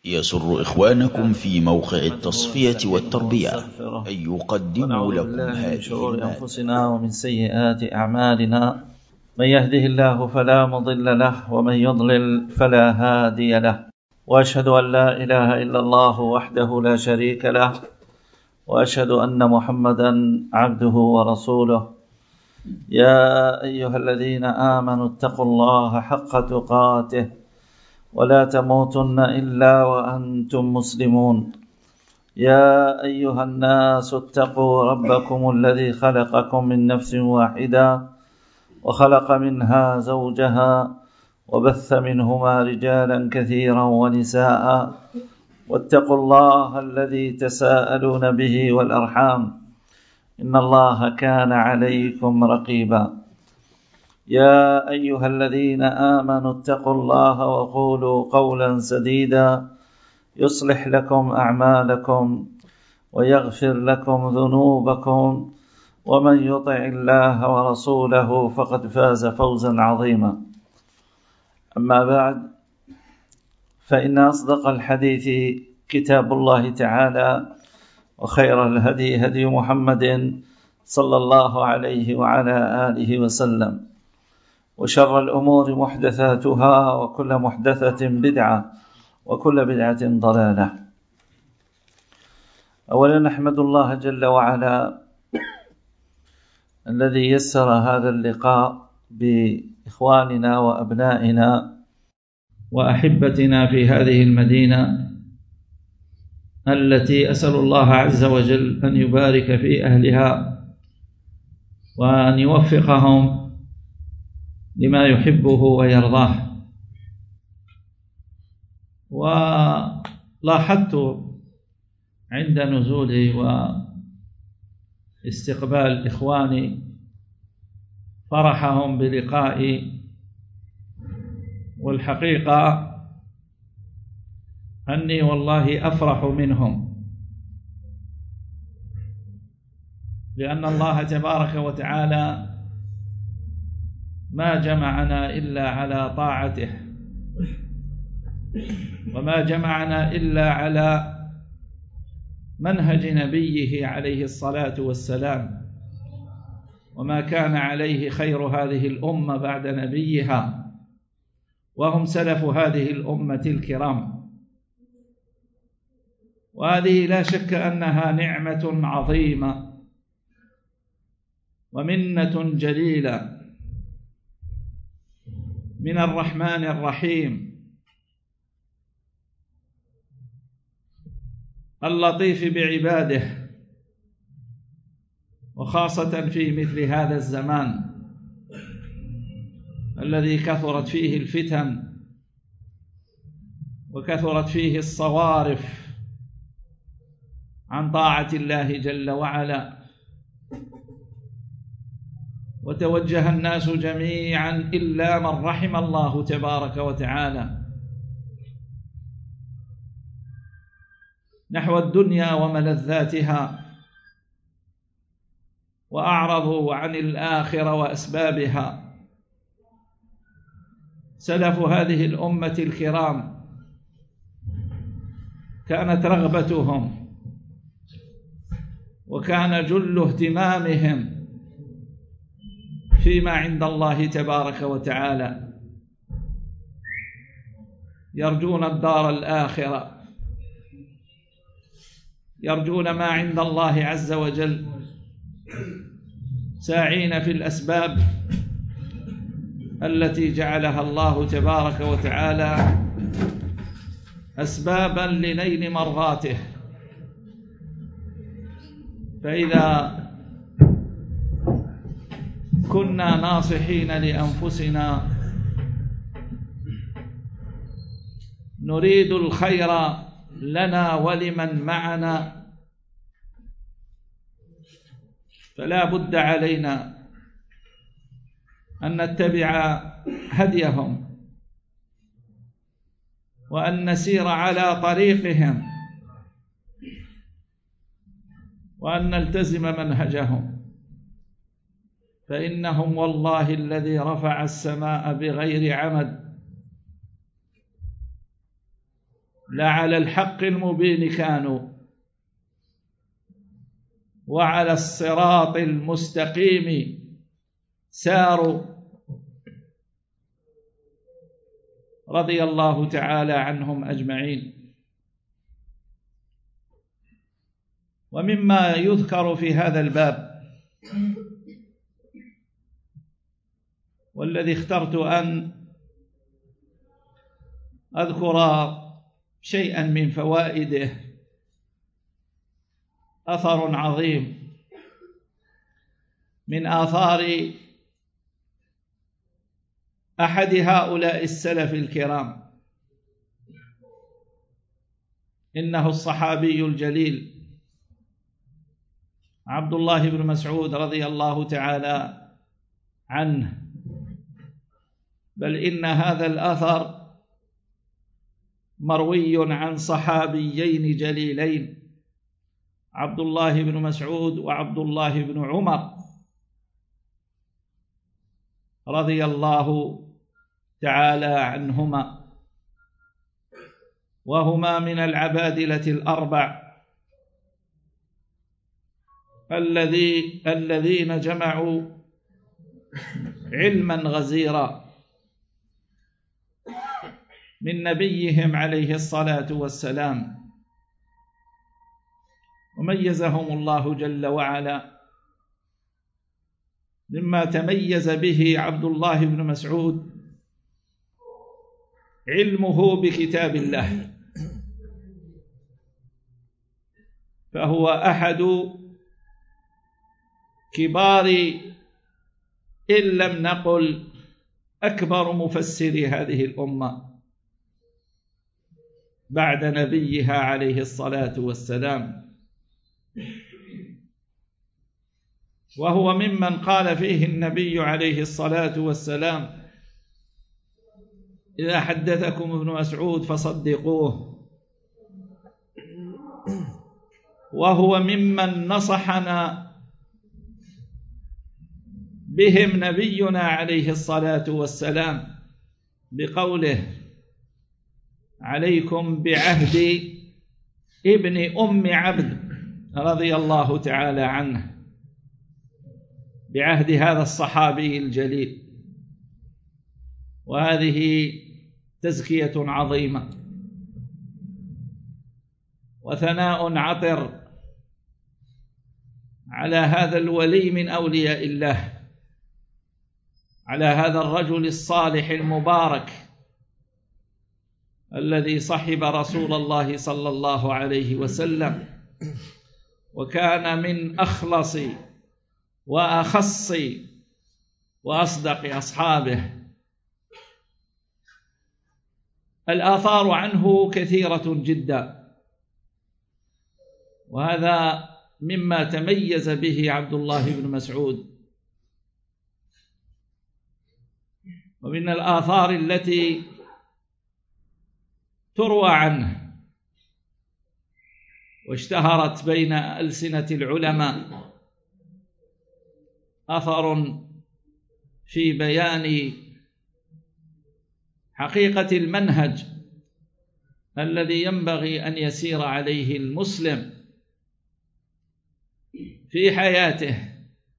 يسر إخوانكم في موقع التصفية والتربية أن يقدموا لكم هذه شرور أنفسنا ومن سيئات أعمالنا، من يهده الله فلا مضل له ومن يضلل فلا هادي له، وأشهد أن لا إله إلا الله وحده لا شريك له، وأشهد أن محمدا عبده ورسوله. يا أيها الذين آمنوا اتقوا الله حق تقاته ولا تموتن إلا وأنتم مسلمون. يا أيها الناس اتقوا ربكم الذي خلقكم من نفس واحدة وخلق منها زوجها وبث منهما رجالا كثيرا ونساء، واتقوا الله الذي تساءلون به والأرحام إن الله كان عليكم رقيبا. يا أيها الذين آمنوا اتقوا الله وقولوا قولا سديدا يصلح لكم أعمالكم ويغفر لكم ذنوبكم، ومن يطع الله ورسوله فقد فاز فوزا عظيما. أما بعد، فإن أصدق الحديث كتاب الله تعالى، وخير الهدي هدي محمد صلى الله عليه وعلى آله وسلم، وشر الأمور محدثاتها، وكل محدثة بدعة، وكل بدعة ضلالة. أولا نحمد الله جل وعلا الذي يسر هذا اللقاء بإخواننا وأبنائنا وأحبتنا في هذه المدينة التي أسأل الله عز وجل أن يبارك في أهلها وأن يوفقهم لما يحبه ويرضاه. ولاحظت عند نزولي واستقبال إخواني فرحهم بلقائي، والحقيقة أني والله أفرح منهم، لأن الله تبارك وتعالى ما جمعنا إلا على طاعته، وما جمعنا إلا على منهج نبيه عليه الصلاة والسلام، وما كان عليه خير هذه الأمة بعد نبيها، وهم سلف هذه الأمة الكرام. وهذه لا شك أنها نعمة عظيمة ومنة جليلة من الرحمن الرحيم اللطيف بعباده، وخاصة في مثل هذا الزمان الذي كثرت فيه الفتن وكثرت فيه الصوارف عن طاعة الله جل وعلا، وتوجه الناس جميعا إلا من رحم الله تبارك وتعالى نحو الدنيا وملذاتها، وأعرضوا عن الآخرة وأسبابها. سلف هذه الأمة الكرام كانت رغبتهم وكان جل اهتمامهم فيما عند الله تبارك وتعالى، يرجون الدار الآخرة، يرجون ما عند الله عز وجل، ساعين في الأسباب التي جعلها الله تبارك وتعالى أسبابا لنيل مرضاته. فإذا كنا ناصحين لأنفسنا نريد الخير لنا ولمن معنا، فلا بد علينا أن نتبع هديهم وأن نسير على طريقهم وأن نلتزم منهجهم، فإنهم والله الذي رفع السماء بغير عمد لعلى الحق المبين كانوا وعلى الصراط المستقيم ساروا، رضي الله تعالى عنهم أجمعين. ومما يذكر في هذا الباب والذي اخترت أن أذكر شيئا من فوائده، أثر عظيم من آثار أحد هؤلاء السلف الكرام، إنه الصحابي الجليل عبد الله بن مسعود رضي الله تعالى عنه. بل إن هذا الأثر مروي عن صحابيين جليلين، عبد الله بن مسعود وعبد الله بن عمر رضي الله تعالى عنهما، وهما من العبادلة الأربع الذين جمعوا علما غزيرا من نبيهم عليه الصلاة والسلام، وميزهم الله جل وعلا. مما تميز به عبد الله بن مسعود علمه بكتاب الله، فهو أحد كبار إن لم نقل أكبر مفسري هذه الأمة بعد نبيها عليه الصلاة والسلام، وهو ممن قال فيه النبي عليه الصلاة والسلام: إذا حدثكم ابن مسعود فصدقوه. وهو ممن نصحنا بهم نبينا عليه الصلاة والسلام بقوله: عليكم بعهد ابن أم عبد رضي الله تعالى عنه، بعهد هذا الصحابي الجليل. وهذه تزكية عظيمة وثناء عطر على هذا الولي من أولياء الله، على هذا الرجل الصالح المبارك الذي صحب رسول الله صلى الله عليه وسلم، وكان من أخلص وأخص وأصدق أصحابه. الآثار عنه كثيرة جدا، وهذا مما تميز به عبد الله بن مسعود. ومن الآثار التي تروى عنه واشتهرت بين ألسنة العلماء أثر في بيان حقيقة المنهج الذي ينبغي أن يسير عليه المسلم في حياته.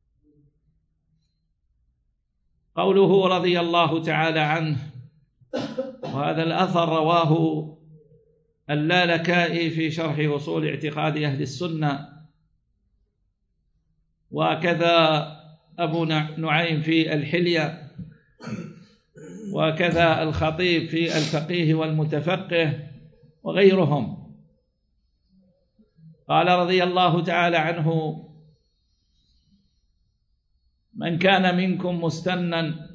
قوله رضي الله تعالى عنه، وهذا الأثر رواه اللالكائي في شرح أصول اعتقاد أهل السنة، وكذا أبو نعيم في الحلية، وكذا الخطيب في الفقيه والمتفقه وغيرهم. قال رضي الله تعالى عنه: من كان منكم مستنا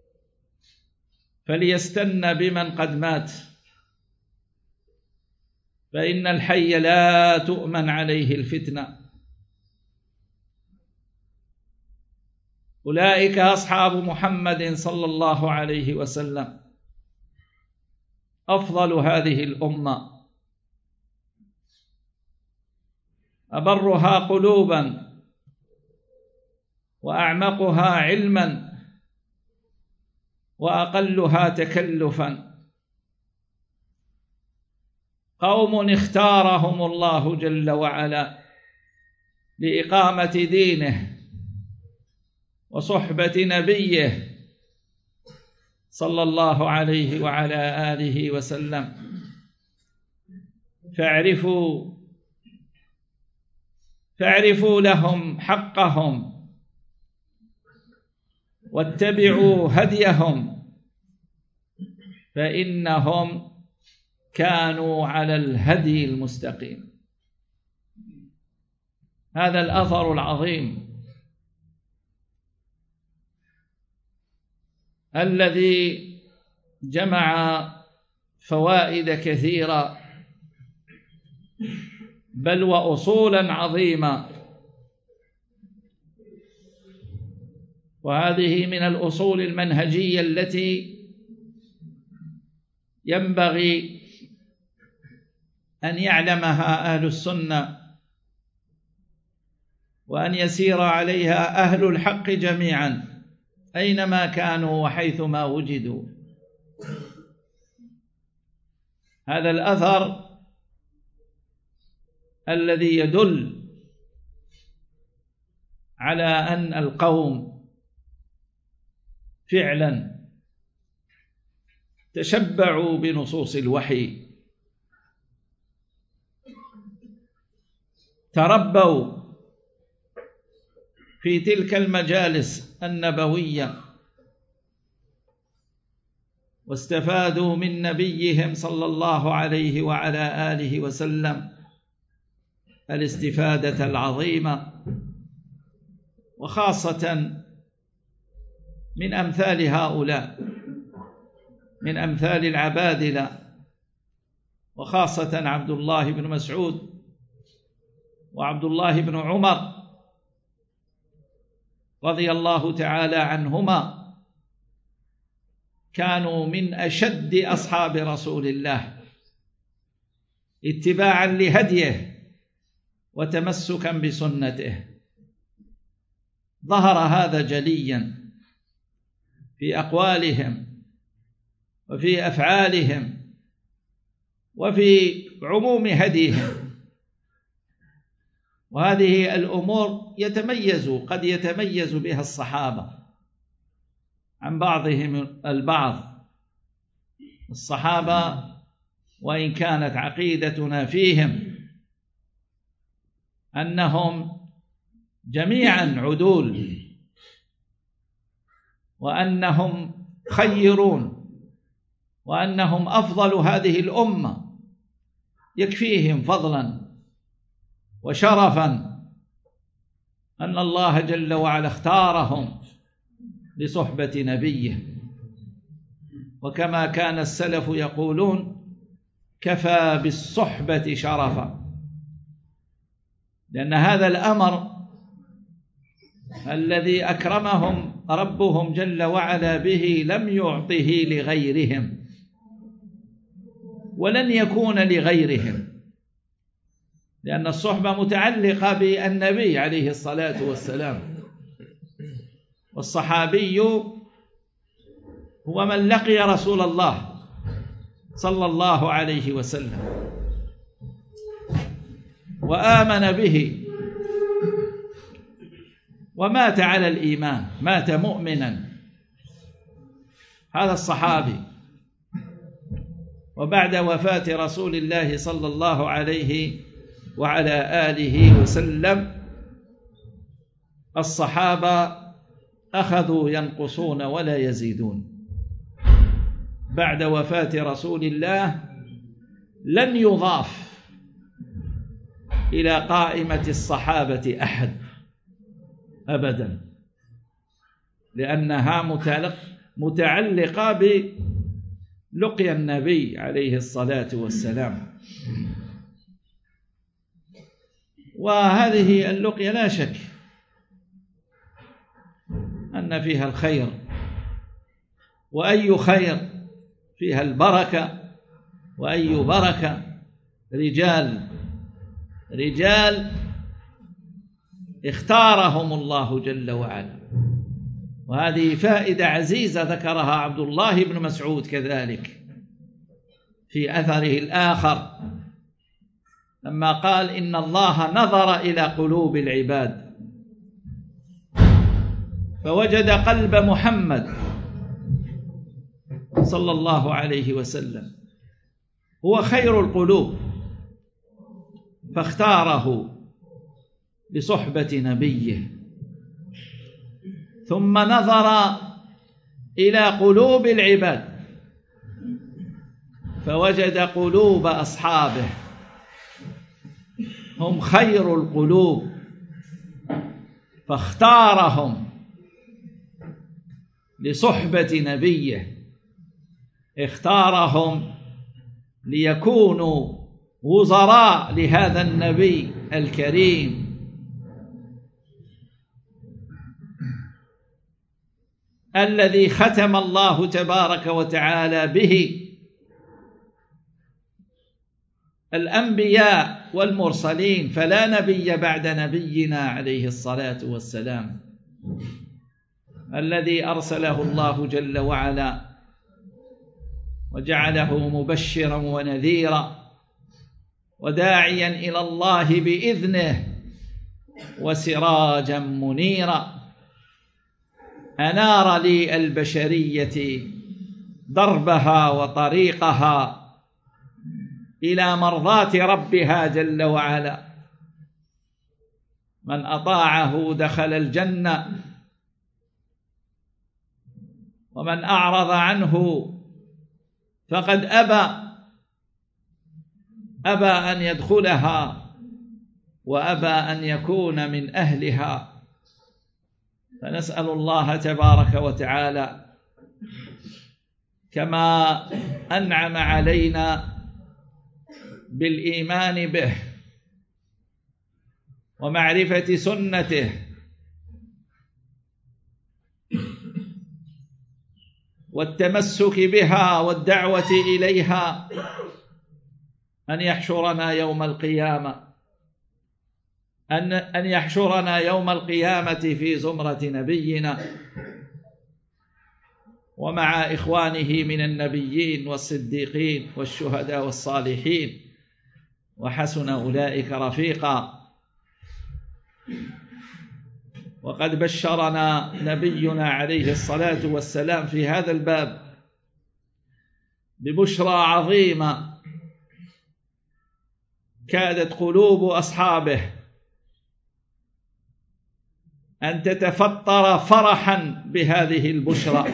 فليستن بمن قد مات، فإن الحي لا تؤمن عليه الفتنة. أولئك أصحاب محمد صلى الله عليه وسلم، أفضل هذه الأمة، أبرها قلوبا وأعمقها علما وأقلها تكلفا. قوم اختارهم الله جل وعلا لإقامة دينه وصحبة نبيه صلى الله عليه وعلى آله وسلم، فاعرفوا لهم حقهم واتبعوا هديهم، فإنهم كانوا على الهدي المستقيم. هذا الأثر العظيم الذي جمع فوائد كثيرة بل وأصولا عظيمة، وهذه من الأصول المنهجية التي ينبغي أن يعلمها أهل السنة وأن يسير عليها أهل الحق جميعا أينما كانوا وحيثما وجدوا. هذا الأثر الذي يدل على أن القوم فعلا تشبعوا بنصوص الوحي، تربوا في تلك المجالس النبوية، واستفادوا من نبيهم صلى الله عليه وعلى آله وسلم الاستفادة العظيمة، وخاصة من أمثال هؤلاء، من أمثال العبادلة، وخاصة عبد الله بن مسعود وعبد الله بن عمر رضي الله تعالى عنهما، كانوا من أشد أصحاب رسول الله اتباعا لهديه وتمسكا بسنته. ظهر هذا جليا في أقوالهم وفي أفعالهم وفي عموم هديهم. وهذه الأمور قد يتميز بها الصحابة عن بعضهم البعض. الصحابة وإن كانت عقيدتنا فيهم أنهم جميعا عدول وأنهم خيرون وأنهم أفضل هذه الأمة، يكفيهم فضلا وشرفا أن الله جل وعلا اختارهم لصحبة نبيه. وكما كان السلف يقولون: كفى بالصحبة شرفا، لأن هذا الأمر الذي أكرمهم ربهم جل وعلا به لم يعطه لغيرهم ولن يكون لغيرهم، لأن الصحبة متعلقة بالنبي عليه الصلاة والسلام. والصحابي هو من لقي رسول الله صلى الله عليه وسلم وآمن به ومات على الإيمان، مات مؤمنا، هذا الصحابي. وبعد وفاة رسول الله صلى الله عليه وعلى آله وسلم الصحابة أخذوا ينقصون ولا يزيدون. بعد وفاة رسول الله لن يضاف إلى قائمة الصحابة أحد أبدا، لأنها متعلقة بلقيا النبي عليه الصلاة والسلام. وهذه اللقيا لا شك أن فيها الخير، وأي خير فيها البركة، وأي بركة. رجال اختارهم الله جل وعلا، وهذه فائدة عزيزة ذكرها عبد الله بن مسعود كذلك في أثره الآخر لما قال إن الله نظر إلى قلوب العباد فوجد قلب محمد صلى الله عليه وسلم هو خير القلوب، فاختاره لصحبة نبيه. ثم نظر إلى قلوب العباد فوجد قلوب أصحابه هم خير القلوب، فاختارهم لصحبة نبيه، اختارهم ليكونوا وزراء لهذا النبي الكريم. الذي ختم الله تبارك وتعالى به الأنبياء والمرسلين، فلا نبي بعد نبينا عليه الصلاة والسلام، الذي أرسله الله جل وعلا وجعله مبشرا ونذيرا وداعيا إلى الله بإذنه وسراجا منيرا. أنار لي البشرية دربها وطريقها إلى مرضاة ربها جل وعلا. من أطاعه دخل الجنة، ومن أعرض عنه فقد أبى أن يدخلها وأبى أن يكون من أهلها. فنسأل الله تبارك وتعالى كما أنعم علينا بالإيمان به ومعرفة سنته والتمسك بها والدعوة إليها، أن يحشرنا يوم القيامة أن يحشرنا يوم القيامة في زمرة نبينا ومع إخوانه من النبيين والصديقين والشهداء والصالحين، وحسن أولئك رفيقا. وقد بشرنا نبينا عليه الصلاة والسلام في هذا الباب ببشرى عظيمة كادت قلوب أصحابه أن تتفطر فرحا بهذه البشرى،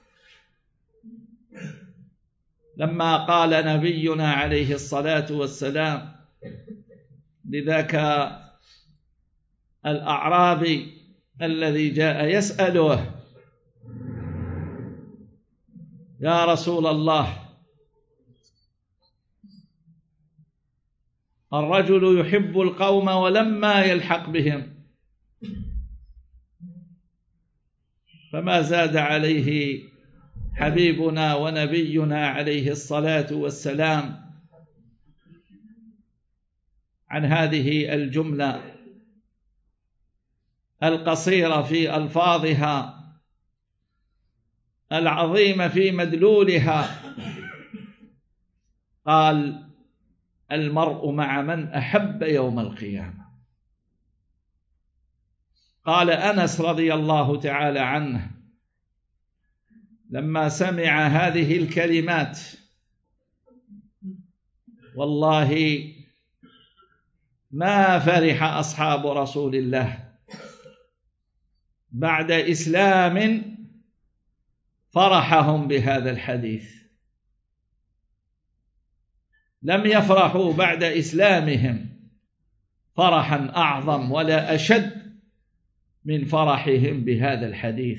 لما قال نبينا عليه الصلاة والسلام لذاك الأعرابي الذي جاء يسأله: يا رسول الله، الرجل يحب القوم ولما يلحق بهم، فما زاد عليه حبيبنا ونبينا عليه الصلاة والسلام عن هذه الجملة القصيرة في ألفاظها العظيمة في مدلولها. قال: المرء مع من أحب يوم القيامة. قال أنس رضي الله تعالى عنه لما سمع هذه الكلمات: والله ما فرح أصحاب رسول الله بعد إسلام فرحهم بهذا الحديث، لم يفرحوا بعد إسلامهم فرحا أعظم ولا أشد من فرحهم بهذا الحديث.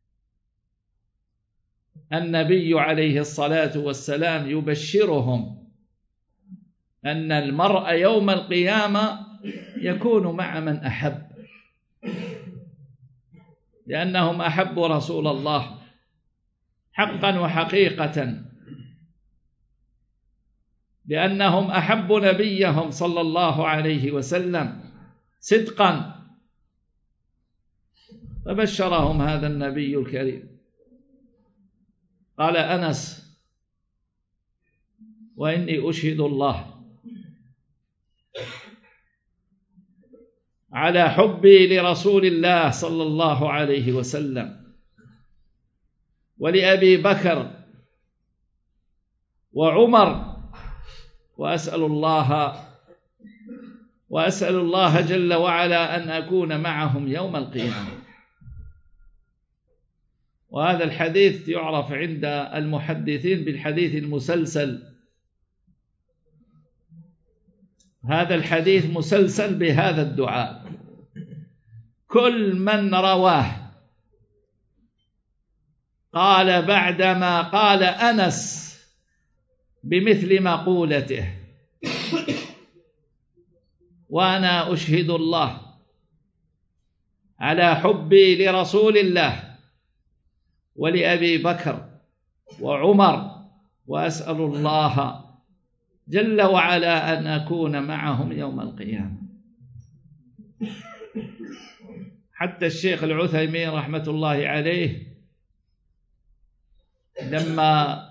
النبي عليه الصلاة والسلام يبشرهم أن المرء يوم القيامة يكون مع من أحب، لأنهم أحبوا رسول الله حقا وحقيقة، لأنهم أحبوا نبيهم صلى الله عليه وسلم صدقا. فبشرهم هذا النبي الكريم. قال أنس: وإني أشهد الله على حبي لرسول الله صلى الله عليه وسلم ولأبي بكر وعمر، وأسأل الله جل وعلا أن أكون معهم يوم القيامة. وهذا الحديث يعرف عند المحدثين بالحديث المسلسل. هذا الحديث مسلسل بهذا الدعاء، كل من رواه قال بعدما قال أنس بمثل مقولته: وأنا أشهد الله على حبي لرسول الله ولأبي بكر وعمر، وأسأل الله جل وعلا أن أكون معهم يوم القيامة. حتى الشيخ العثيمين رحمة الله عليه لما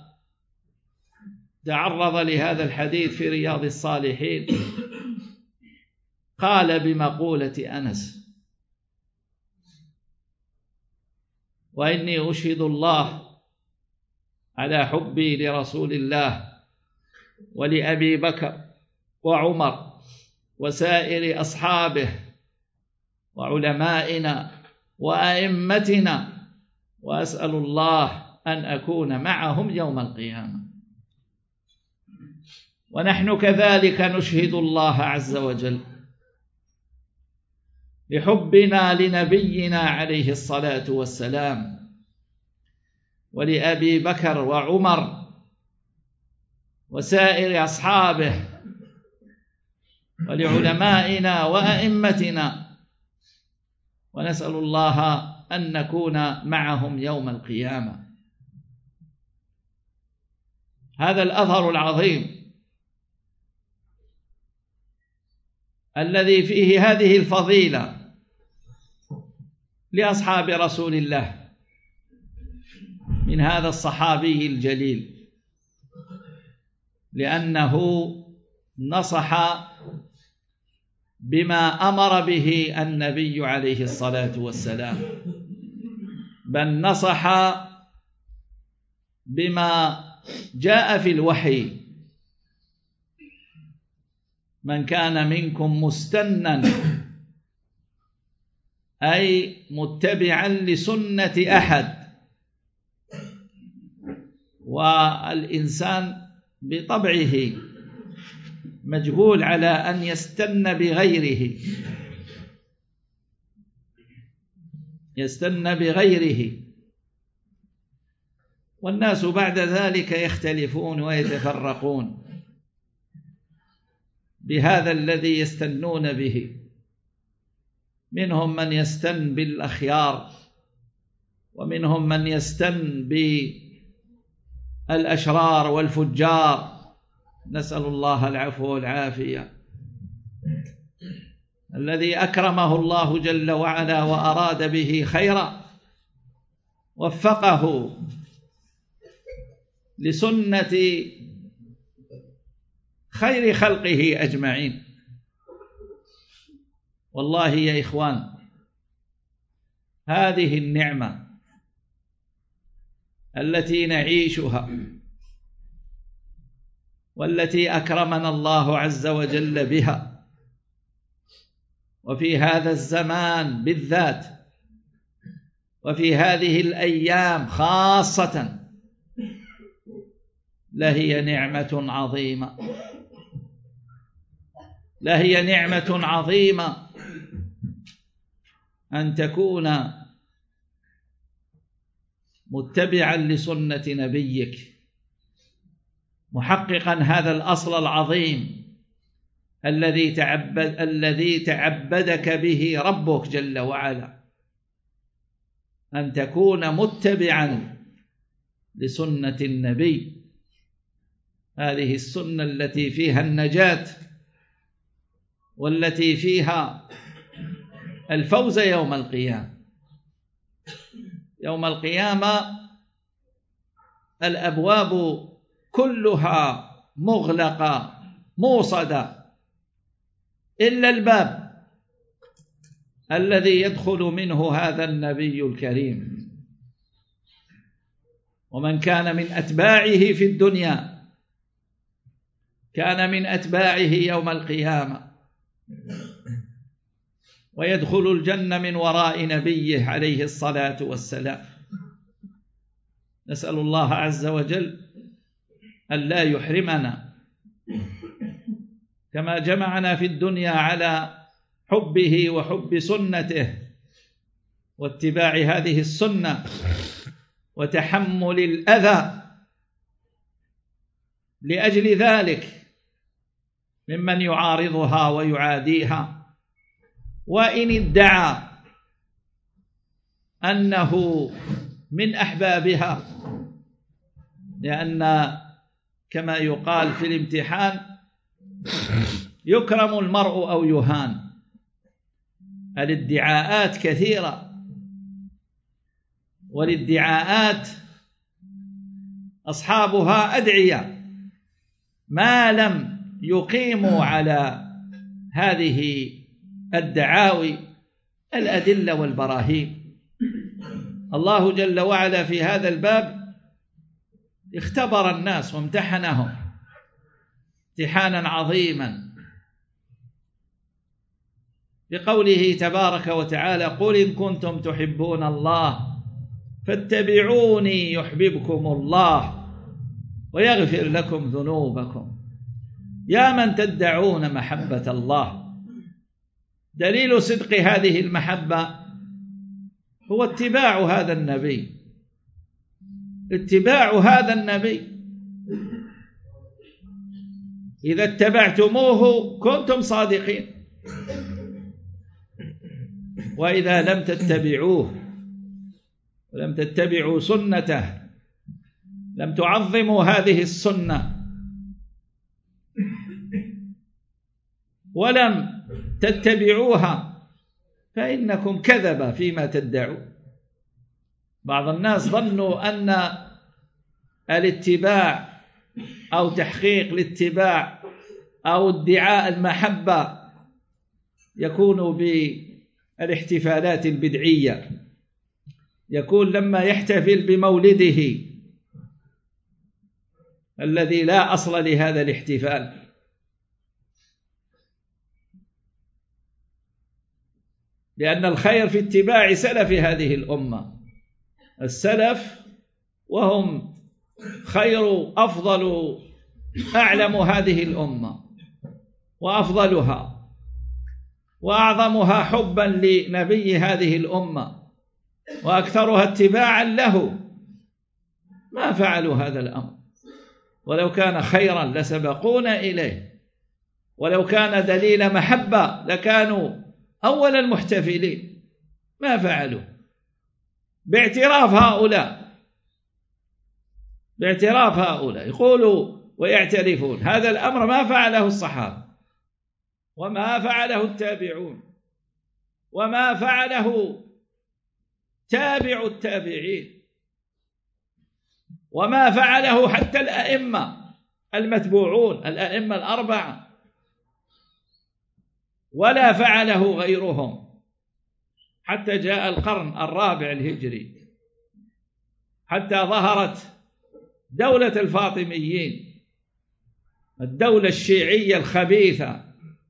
تعرض لهذا الحديث في رياض الصالحين قال بمقولة أنس: وإني أشهد الله على حبي لرسول الله ولأبي بكر وعمر وسائر أصحابه وعلمائنا وأئمتنا، وأسأل الله أن أكون معهم يوم القيامة. ونحن كذلك نشهد الله عز وجل لحبنا لنبينا عليه الصلاة والسلام ولأبي بكر وعمر وسائر أصحابه ولعلمائنا وأئمتنا، ونسأل الله أن نكون معهم يوم القيامة. هذا الأثر العظيم الذي فيه هذه الفضيلة لأصحاب رسول الله من هذا الصحابي الجليل، لأنه نصح بما أمر به النبي عليه الصلاة والسلام، بل نصح بما جاء في الوحي: من كان منكم مستنا، أي متبعا لسنة أحد. والإنسان بطبعه مجبول على أن يستن بغيره، والناس بعد ذلك يختلفون ويتفرقون بهذا الذي يستنون به. منهم من يستن بالأخيار، ومنهم من يستن بالأشرار والفجار، نسأل الله العفو والعافية. الذي أكرمه الله جل وعلا وأراد به خيرا وفقه لسنة خير خلقه أجمعين. والله يا إخوان، هذه النعمة التي نعيشها والتي أكرمنا الله عز وجل بها، وفي هذا الزمان بالذات وفي هذه الأيام خاصة، لهي نعمة عظيمة، لهي نعمة عظيمة أن تكون متبعا لسنة نبيك، محققا هذا الأصل العظيم الذي تعبدك به ربك جل وعلا، أن تكون متبعا لسنة النبي، هذه السنة التي فيها النجاة والتي فيها الفوز يوم القيامة. يوم القيامة الأبواب كلها مغلقة موصدة، إلا الباب الذي يدخل منه هذا النبي الكريم. ومن كان من أتباعه في الدنيا كان من أتباعه يوم القيامة، ويدخل الجنة من وراء نبيه عليه الصلاة والسلام. نسأل الله عز وجل أن لا يحرمنا كما جمعنا في الدنيا على حبه وحب سنته واتباع هذه السنة وتحمل الأذى لأجل ذلك ممن يعارضها ويعاديها، وإن ادعى أنه من أحبابها، لأن كما يقال في الامتحان يكرم المرء أو يهان. الادعاءات كثيرة، والادعاءات أصحابها أدعية ما لم يقيموا على هذه الدعاوي الأدلة والبراهين. الله جل وعلا في هذا الباب اختبر الناس وامتحنهم امتحانا عظيما بقوله تبارك وتعالى: قل إن كنتم تحبون الله فاتبعوني يحببكم الله ويغفر لكم ذنوبكم. يا من تدعون محبة الله، دليل صدق هذه المحبة هو اتباع هذا النبي، اتباع هذا النبي. إذا اتبعتموه كنتم صادقين، وإذا لم تتبعوه ولم تتبعوا سنته، لم تعظموا هذه السنة ولم تتبعوها، فإنكم كذبة فيما تدعون. بعض الناس ظنوا أن الاتباع أو تحقيق الاتباع أو ادعاء المحبة يكون بالاحتفالات البدعية، يكون لما يحتفل بمولده الذي لا أصل لهذا الاحتفال. لأن الخير في اتباع سلف هذه الأمة، السلف وهم خير أفضل أعلم هذه الأمة وأفضلها وأعظمها حبا لنبي هذه الأمة وأكثرها اتباعا له، ما فعلوا هذا الأمر. ولو كان خيرا لسبقونا إليه، ولو كان دليل محبة لكانوا أول المحتفلين، ما فعلوا. باعتراف هؤلاء يقولوا ويعترفون هذا الأمر ما فعله الصحابة، وما فعله التابعون، وما فعله تابع التابعين، وما فعله حتى الأئمة المتبوعون، الأئمة الأربعة، ولا فعله غيرهم حتى جاء القرن الرابع الهجري، حتى ظهرت دولة الفاطميين، الدولة الشيعية الخبيثة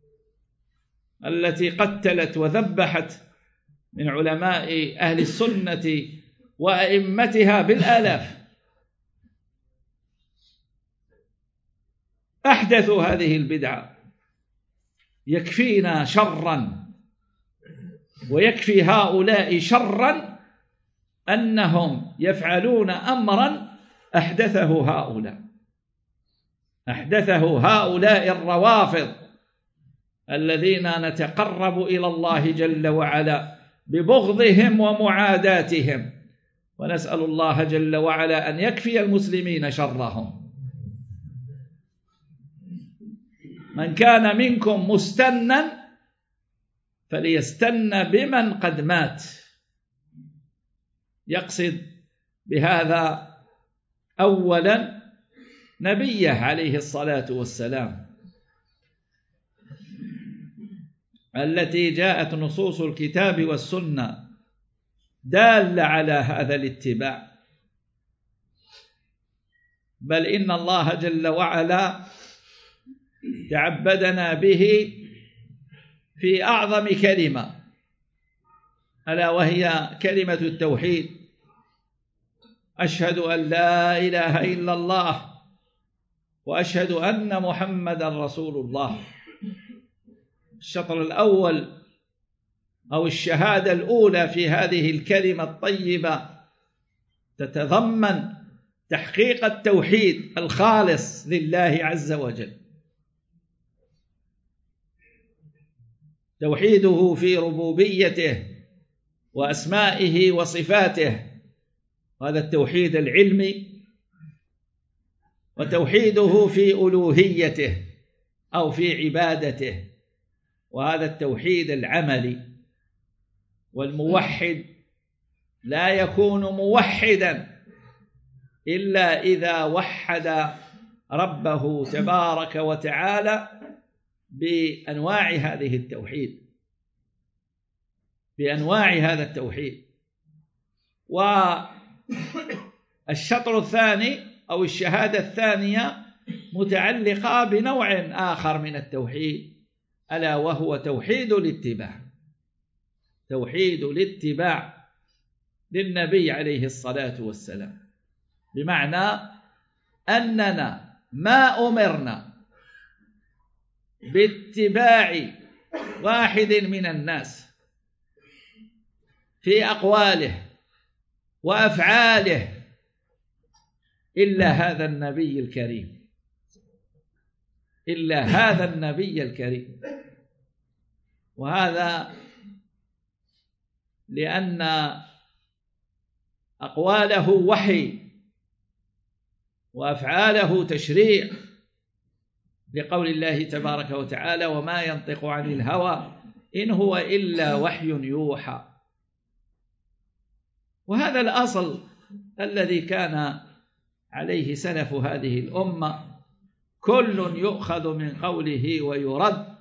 التي قتلت وذبحت من علماء أهل السنة وأئمتها بالآلاف. أحدثوا هذه البدعة. يكفينا شرا ويكفي هؤلاء شرا أنهم يفعلون أمرا أحدثه هؤلاء الروافض الذين نتقرب إلى الله جل وعلا ببغضهم ومعاداتهم، ونسأل الله جل وعلا أن يكفي المسلمين شرهم. من كان منكم مستنا فليستن بمن قد مات، يقصد بهذا أولا نبيه عليه الصلاة والسلام. التي جاءت نصوص الكتاب والسنة دالة على هذا الاتباع، بل إن الله جل وعلا تعبدنا به في أعظم كلمة، ألا وهي كلمة التوحيد: أشهد أن لا إله إلا الله وأشهد أن محمدا رسول الله. الشطر الأول أو الشهادة الأولى في هذه الكلمة الطيبة تتضمن تحقيق التوحيد الخالص لله عز وجل، توحيده في ربوبيته وأسمائه وصفاته، هذا التوحيد العلمي، وتوحيده في ألوهيته أو في عبادته، وهذا التوحيد العملي. والموحد لا يكون موحدا إلا إذا وحد ربه تبارك وتعالى بأنواع هذه التوحيد، بأنواع هذا التوحيد. والشطر الثاني أو الشهادة الثانية متعلقة بنوع آخر من التوحيد، ألا وهو توحيد الاتباع، توحيد الاتباع للنبي عليه الصلاة والسلام، بمعنى أننا ما أمرنا باتباع واحد من الناس في أقواله وأفعاله إلا هذا النبي الكريم، إلا هذا النبي الكريم. وهذا لأن أقواله وحي وأفعاله تشريع، لقول الله تبارك وتعالى: وما ينطق عن الهوى إن هو إلا وحي يوحى. وهذا الأصل الذي كان عليه سلف هذه الأمة، كل يؤخذ من قوله ويرد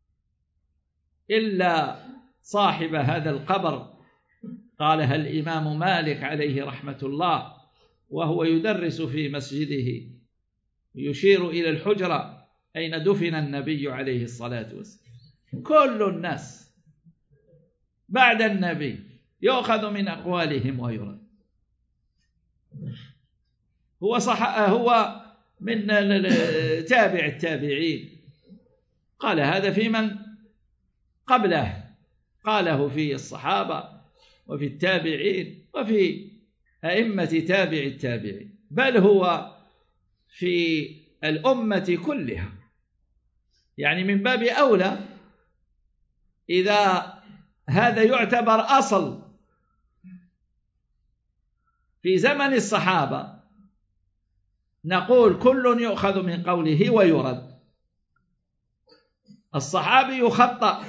إلا صاحب هذا القبر، قالها الإمام مالك عليه رحمة الله وهو يدرس في مسجده، يشير إلى الحجرة أين دفن النبي عليه الصلاة والسلام. كل الناس بعد النبي يؤخذ من أقوالهم ويرد. هو من تابع التابعين، قال هذا في من قبله، قاله في الصحابة وفي التابعين وفي أئمة تابع التابعين، بل هو في الأمة كلها. يعني من باب أولى إذا هذا يعتبر أصل في زمن الصحابة، نقول كل يؤخذ من قوله ويرد. الصحابي يخطأ،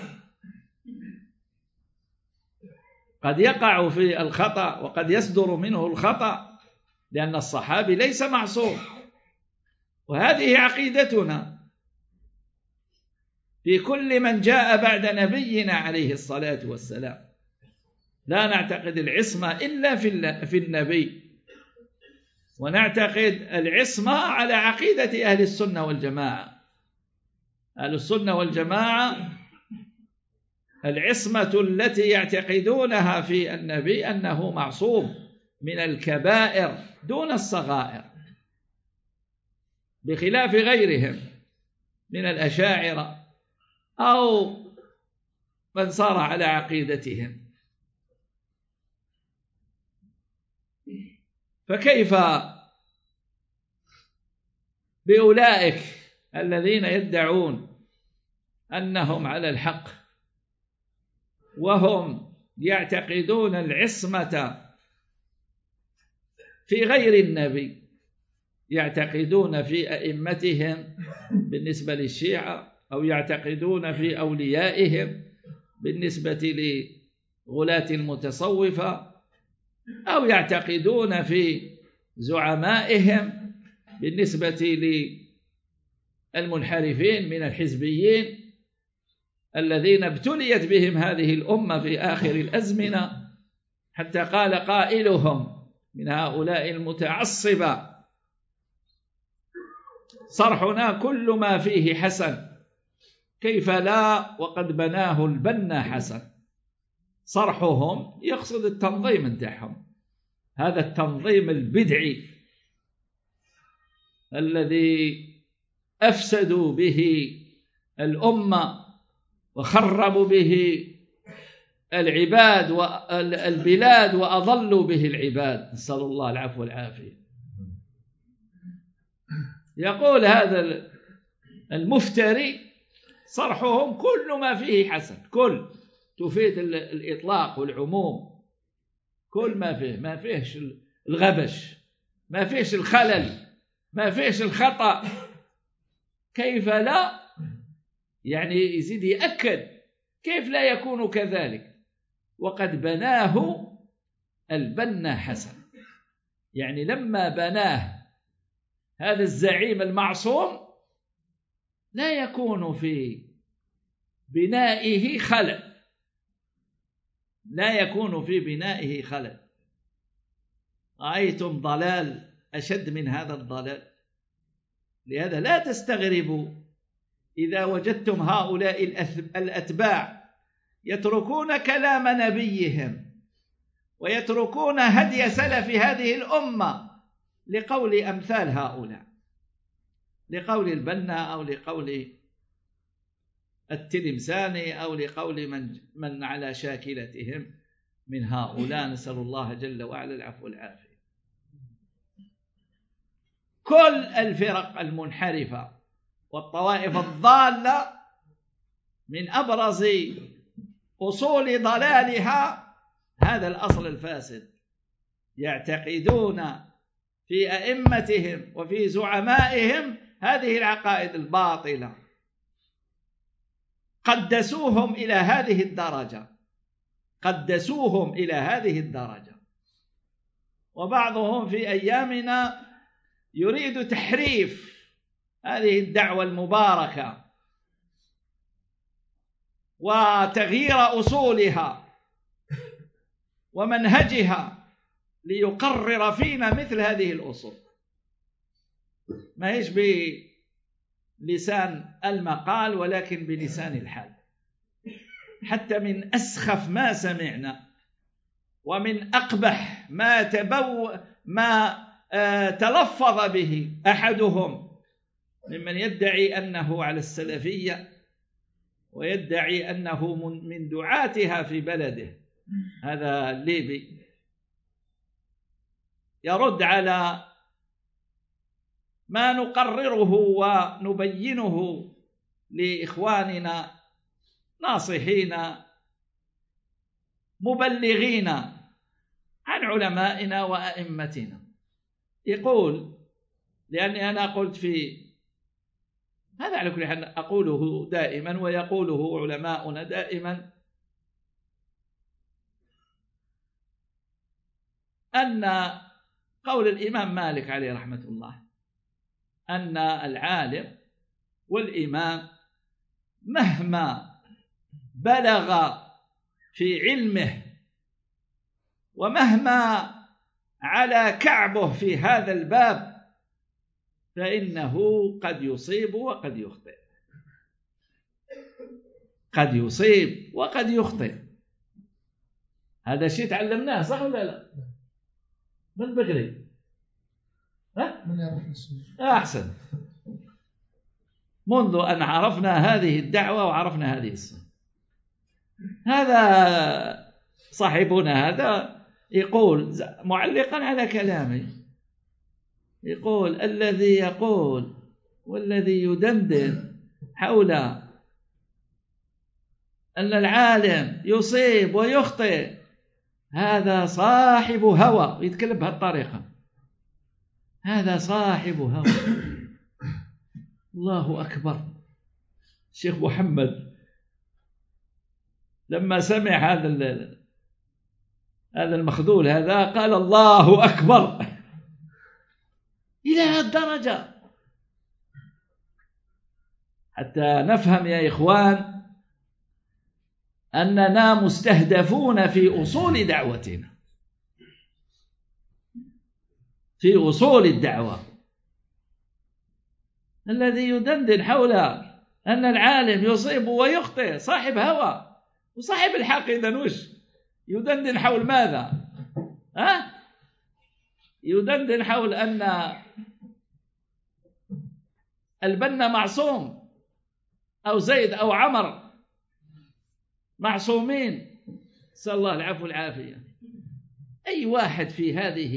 قد يقع في الخطأ وقد يصدر منه الخطأ، لأن الصحابي ليس معصوم. وهذه عقيدتنا في كل من جاء بعد نبينا عليه الصلاة والسلام، لا نعتقد العصمة إلا في النبي، ونعتقد العصمة على عقيدة أهل السنة والجماعة. أهل السنة والجماعة العصمة التي يعتقدونها في النبي أنه معصوم من الكبائر دون الصغائر، بخلاف غيرهم من الأشاعرة أو من صار على عقيدتهم. فكيف بأولئك الذين يدعون أنهم على الحق وهم يعتقدون العصمة في غير النبي، يعتقدون في أئمتهم بالنسبة للشيعة، أو يعتقدون في أوليائهم بالنسبة لغلاة المتصوفة، أو يعتقدون في زعمائهم بالنسبة للمنحرفين من الحزبيين الذين ابتليت بهم هذه الأمة في آخر الأزمنة، حتى قال قائلهم من هؤلاء المتعصبة: صرحنا كل ما فيه حسن، كيف لا وقد بناه البنا حسن. صرحهم يقصد التنظيم نتاعهم، هذا التنظيم البدعي الذي أفسدوا به الأمة وخربوا به العباد والبلاد وأضلوا به العباد، نسأل الله العفو والعافية. يقول هذا المفتري: صرحهم كل ما فيه حسن، كل تفيد الإطلاق والعموم، كل ما فيه، ما فيهش الغبش، ما فيهش الخلل، ما فيهش الخطأ. كيف لا؟ يعني يزيد يأكد كيف لا يكون كذلك وقد بناه البنا حسن. يعني لما بناه هذا الزعيم المعصوم لا يكون في بنائه خلل، لا يكون في بنائه خلل. رأيتم ضلال أشد من هذا الضلال؟ لهذا لا تستغربوا إذا وجدتم هؤلاء الأتباع يتركون كلام نبيهم ويتركون هدي سلف هذه الأمة لقول أمثال هؤلاء، لقول البنا أو لقول التلمساني أو لقول من على شاكلتهم من هؤلاء، نسأل الله جل وعلا العفو والعافية. كل الفرق المنحرفة والطوائف الضالة من أبرز أصول ضلالها هذا الأصل الفاسد، يعتقدون في أئمتهم وفي زعمائهم هذه العقائد الباطلة، قدسوهم إلى هذه الدرجة، قدسوهم إلى هذه الدرجة. وبعضهم في أيامنا يريد تحريف هذه الدعوة المباركة وتغيير أصولها ومنهجها ليقرر فينا مثل هذه الأصول، ما هيش بلسان المقال ولكن بلسان الحال. حتى من أسخف ما سمعنا ومن أقبح ما تلفظ به أحدهم ممن يدعي أنه على السلفية ويدعي أنه من دعاتها في بلده، هذا الليبي، يرد على ما نقرره ونبينه لإخواننا ناصحين مبلغين عن علمائنا وأئمتنا. يقول، لأني أنا قلت في هذا على كل حال أقوله دائما ويقوله علماؤنا دائما، أن قول الإمام مالك عليه رحمة الله أن العالم والإمام مهما بلغ في علمه ومهما على كعبه في هذا الباب فإنه قد يصيب وقد يخطئ، قد يصيب وقد يخطئ. هذا شيء تعلمناه صح ولا لا؟ من بكري من أحسن، منذ أن عرفنا هذه الدعوة وعرفنا هذه السنة. هذا صاحبنا هذا يقول معلقا على كلامي، يقول الذي يقول والذي يدندن حول أن العالم يصيب ويخطئ هذا صاحب هوى، يتكلم بهالطريقة، هذا صاحب هوى. الله أكبر. الشيخ محمد لما سمع هذا المخذول هذا قال الله أكبر إلى هذه الدرجة. حتى نفهم يا إخوان أننا مستهدفون في أصول دعوتنا، في أصول الدعوة. الذي يدندن حول أن العالم يصيب ويخطئ صاحب هوى، وصاحب الحق إذن وش يدندن حول ماذا؟ يدندن حول أن البنا معصوم أو زيد أو عمر معصومين، نسأل الله العفو والعافية. أي واحد في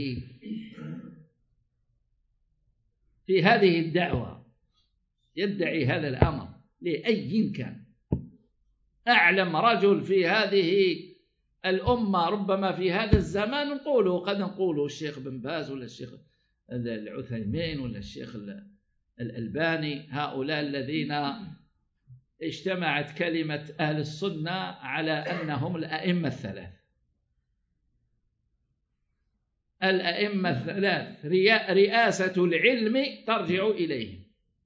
هذه الدعوة يدعي هذا الأمر لأي كان، أعلم رجل في هذه الأمة ربما في هذا الزمان قد نقوله الشيخ بن باز ولا الشيخ العثيمين ولا الشيخ الألباني، هؤلاء الذين اجتمعت كلمة أهل السنة على أنهم الأئمة الثلاث، رئاسة العلم ترجع إليهم.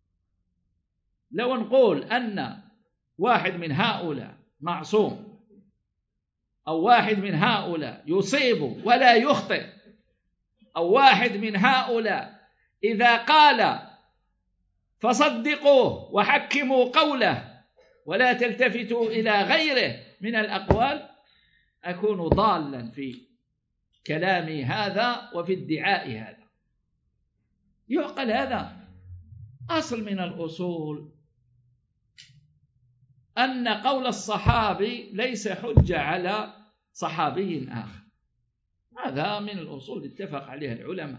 لو نقول أن واحد من هؤلاء معصوم أو واحد من هؤلاء يصيب ولا يخطئ، أو واحد من هؤلاء إذا قال فصدقوه وحكموا قوله ولا تلتفتوا إلى غيره من الأقوال، أكون ضالا في كلامي هذا وفي ادعاء هذا. يعقل هذا؟ أصل من الأصول أن قول الصحابي ليس حجة على صحابي آخر، هذا من الأصول اتفق عليها العلماء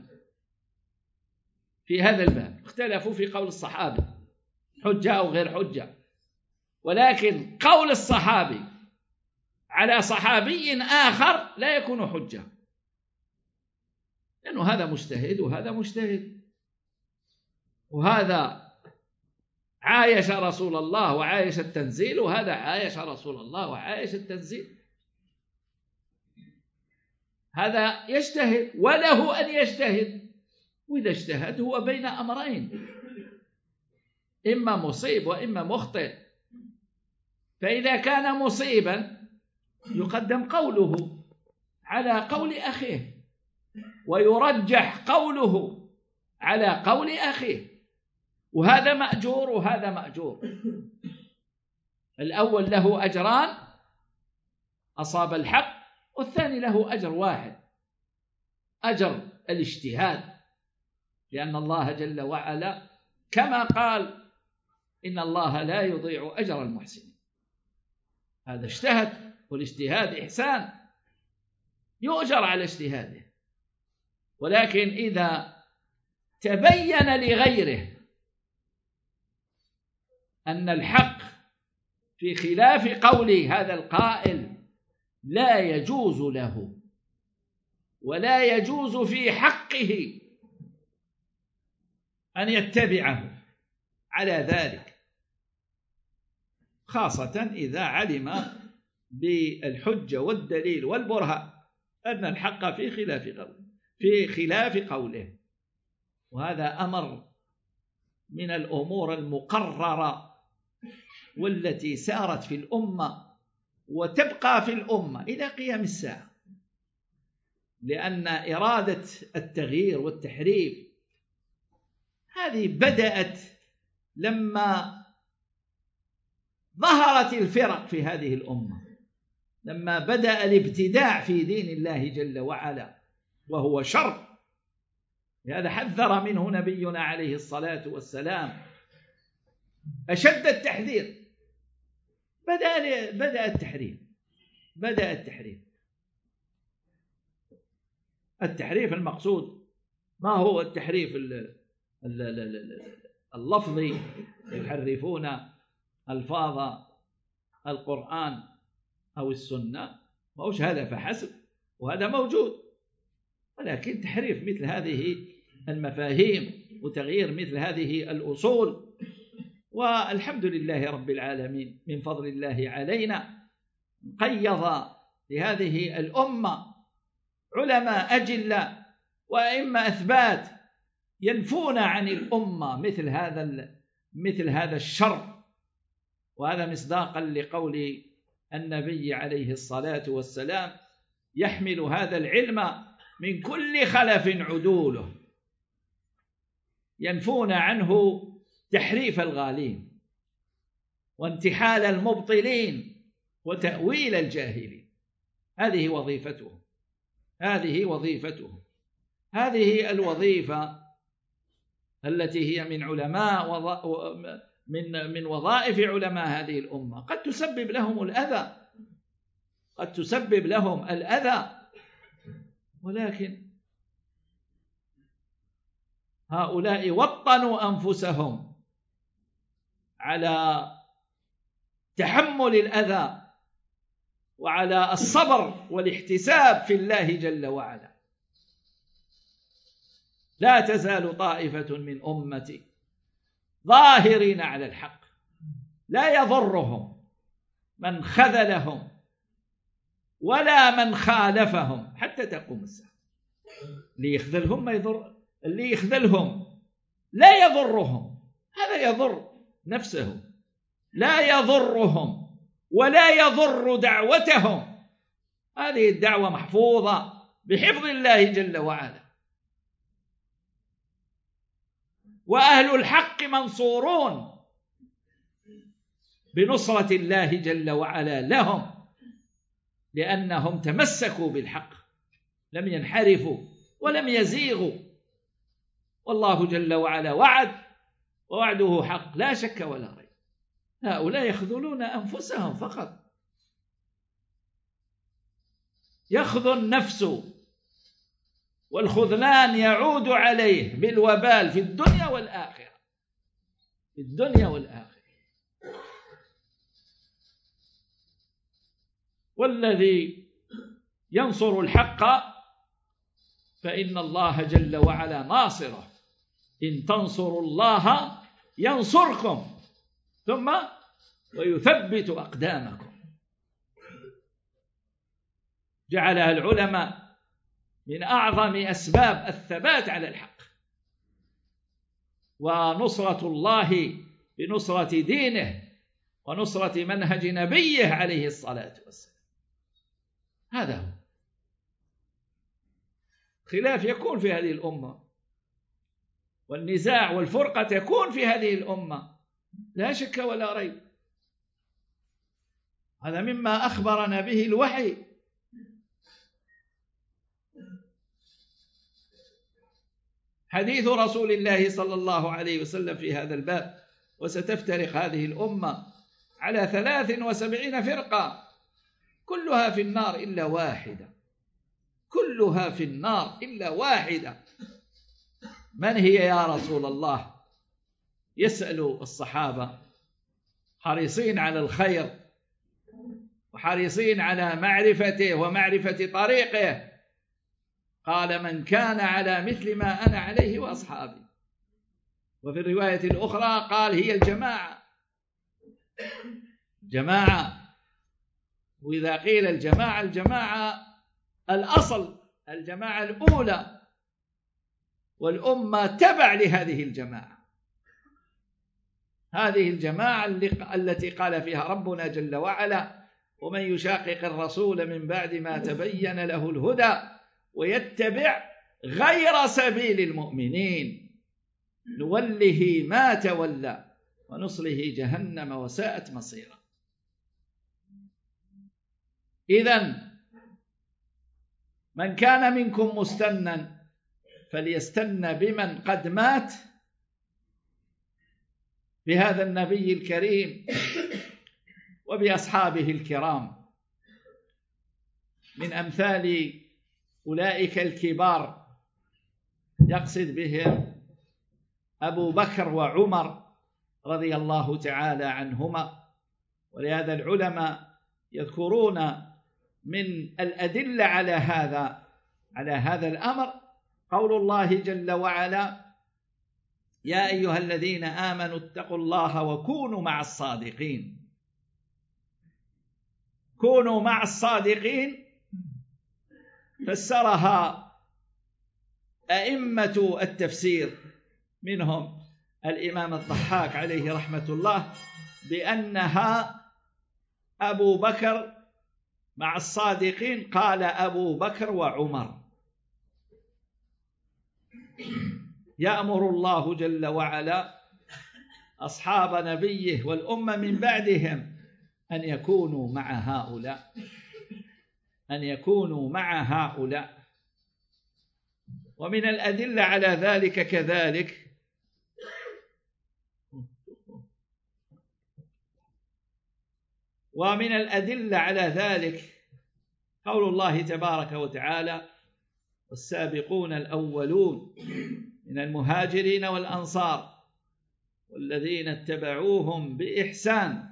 في هذا الباب، اختلفوا في قول الصحابي حجة أو غير حجة، ولكن قول الصحابي على صحابي آخر لا يكون حجة، لأنه هذا مجتهد وهذا مجتهد، وهذا عايش رسول الله وعايش التنزيل، وهذا عايش رسول الله وعايش التنزيل. هذا يجتهد وله أن يجتهد، وإذا اجتهد هو بين أمرين، إما مصيب وإما مخطئ. فإذا كان مصيبا يقدم قوله على قول أخيه، ويرجح قوله على قول أخيه، وهذا مأجور وهذا مأجور. الأول له أجران أصاب الحق، والثاني له أجر واحد، أجر الاجتهاد، لأن الله جل وعلا كما قال إن الله لا يضيع أجر المحسنين. هذا اجتهد، والاجتهاد إحسان يؤجر على اجتهاده، ولكن إذا تبين لغيره أن الحق في خلاف قول هذا القائل لا يجوز له ولا يجوز في حقه أن يتبعه على ذلك، خاصة إذا علم بالحجة والدليل والبرهان أن الحق في خلاف قوله. وهذا أمر من الأمور المقررة والتي سارت في الأمة وتبقى في الأمة إلى قيام الساعة، لأن إرادة التغيير والتحريف هذه بدأت لما ظهرت الفرق في هذه الأمة، لما بدأ الابتداع في دين الله جل وعلا وهو شر. لهذا حذر منه نبينا عليه الصلاة والسلام أشد التحذير. بدأ التحريف المقصود ما هو التحريف اللفظي، يحرفون ألفاظ القرآن أو السنة، ما هوش هذا فحسب، وهذا موجود، ولكن تحريف مثل هذه المفاهيم وتغيير مثل هذه الأصول. والحمد لله رب العالمين من فضل الله علينا قيض لهذه الأمة علماء أجلاء وأئمة أثبات ينفون عن الأمة مثل هذا الشر. وهذا مصداقا لقول النبي عليه الصلاة والسلام يحمل هذا العلم من كل خلف عدوله، ينفون عنه تحريف الغالين وانتحال المبطلين وتأويل الجاهلين. هذه وظيفتهم، هذه وظيفتهم، هذه الوظيفة التي هي من علماء من وظائف علماء هذه الأمة. قد تسبب لهم الأذى، قد تسبب لهم الأذى، ولكن هؤلاء وطنوا أنفسهم على تحمل الأذى وعلى الصبر والاحتساب في الله جل وعلا. لا تزال طائفة من أمتي ظاهرين على الحق لا يضرهم من خذلهم ولا من خالفهم حتى تقوم الساعة. اللي يخذلهم ما يضر، اللي يخذلهم لا يضرهم، هذا يضر نفسه، لا يضرهم ولا يضر دعوتهم. هذه الدعوة محفوظة بحفظ الله جل وعلا، وأهل الحق منصورون بنصرة الله جل وعلا لهم، لأنهم تمسكوا بالحق، لم ينحرفوا ولم يزيغوا. والله جل وعلا وعد، ووعده حق لا شك ولا ريب. هؤلاء يخذلون أنفسهم فقط، يخذل نفسه، والخذلان يعود عليه بالوبال في الدنيا والآخرة، في الدنيا والآخرة. والذي ينصر الحق فإن الله جل وعلا ناصره، إن تنصروا الله ينصركم ثم ويثبت أقدامكم. جعلها العلماء من أعظم أسباب الثبات على الحق، ونصرة الله بنصرة دينه ونصرة منهج نبيه عليه الصلاة والسلام. هذا هو. خلاف يكون في هذه الأمة، والنزاع والفرقة تكون في هذه الأمة لا شك ولا ريب. هذا مما أخبرنا به الوحي. حديث رسول الله صلى الله عليه وسلم في هذا الباب: وستفترق هذه الأمة على 73 فرقة كلها في النار إلا واحدة، كلها في النار إلا واحدة. من هي يا رسول الله؟ يسأل الصحابة حريصين على الخير وحريصين على معرفته ومعرفة طريقه. قال: من كان على مثل ما أنا عليه وأصحابي. وفي الرواية الأخرى قال: هي الجماعة. جماعة، وإذا قيل الجماعة، الجماعة الأصل، الجماعة الأولى، والأمة تبع لهذه الجماعة. هذه الجماعة التي قال فيها ربنا جل وعلا: ومن يشاقق الرسول من بعد ما تبين له الهدى ويتبع غير سبيل المؤمنين نوله ما تولى ونصله جهنم وساءت مصيرا. إذن من كان منكم مستنا فليستن بمن قد مات، بهذا النبي الكريم وبأصحابه الكرام، من أمثال أولئك الكبار يقصد بهم أبو بكر وعمر رضي الله تعالى عنهما. ولهذا العلماء يذكرون من الأدلة على هذا الأمر قول الله جل وعلا: يا أيها الذين آمنوا اتقوا الله وكونوا مع الصادقين. كونوا مع الصادقين فسرها أئمة التفسير، منهم الإمام الضحاك عليه رحمة الله، بأنها أبو بكر مع الصادقين قال أبو بكر وعمر. يأمر الله جل وعلا أصحاب نبيه والأمة من بعدهم أن يكونوا مع هؤلاء، أن يكونوا مع هؤلاء. ومن الأدلة على ذلك كذلك ومن الأدلة على ذلك قول الله تبارك وتعالى: والسابقون الأولون من المهاجرين والأنصار والذين اتبعوهم بإحسان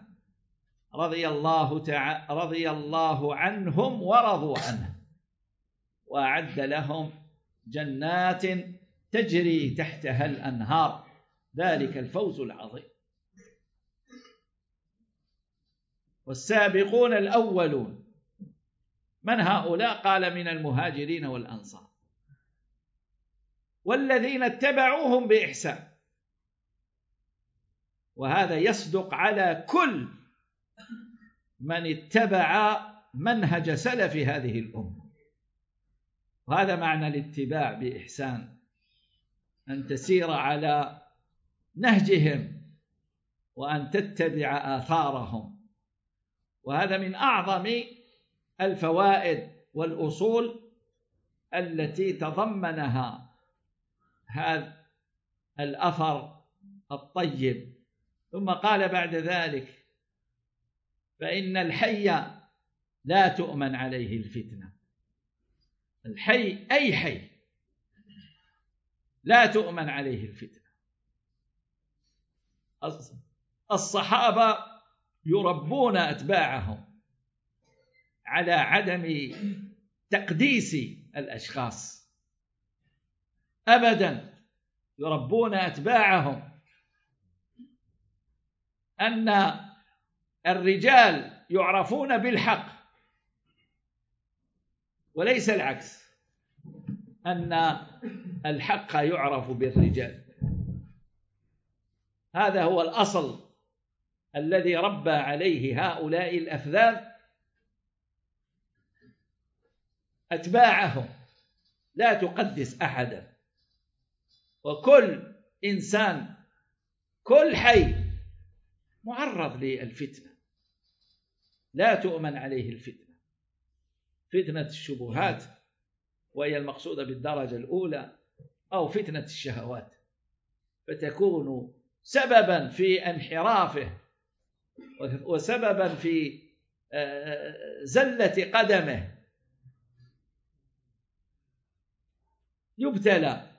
رضي الله عنهم ورضوا عنه وأعد لهم جنات تجري تحتها الأنهار ذلك الفوز العظيم. والسابقون الأولون من هؤلاء؟ قال: من المهاجرين والأنصار والذين اتبعوهم بإحسان. وهذا يصدق على كل من اتبع منهج سلف هذه الأمة. وهذا معنى الاتباع بإحسان، أن تسير على نهجهم وأن تتبع آثارهم. وهذا من أعظم الفوائد والأصول التي تضمنها هذا الأثر الطيب. ثم قال بعد ذلك: فإن الحي لا تؤمن عليه الفتنة. الحي أي حي لا تؤمن عليه الفتنة. الصحابة يربون أتباعهم على عدم تقديس الأشخاص أبدا، يربون أتباعهم أن الرجال يعرفون بالحق وليس العكس، أن الحق يعرف بالرجال. هذا هو الأصل الذي ربى عليه هؤلاء الأفذاذ أتباعهم، لا تقدس أحدا. وكل إنسان، كل حي معرض للفتنة، لا تؤمن عليه الفتنة، فتنة الشبهات وهي المقصودة بالدرجة الأولى، أو فتنة الشهوات، فتكون سببا في انحرافه وسببا في زلة قدمه. يبتلى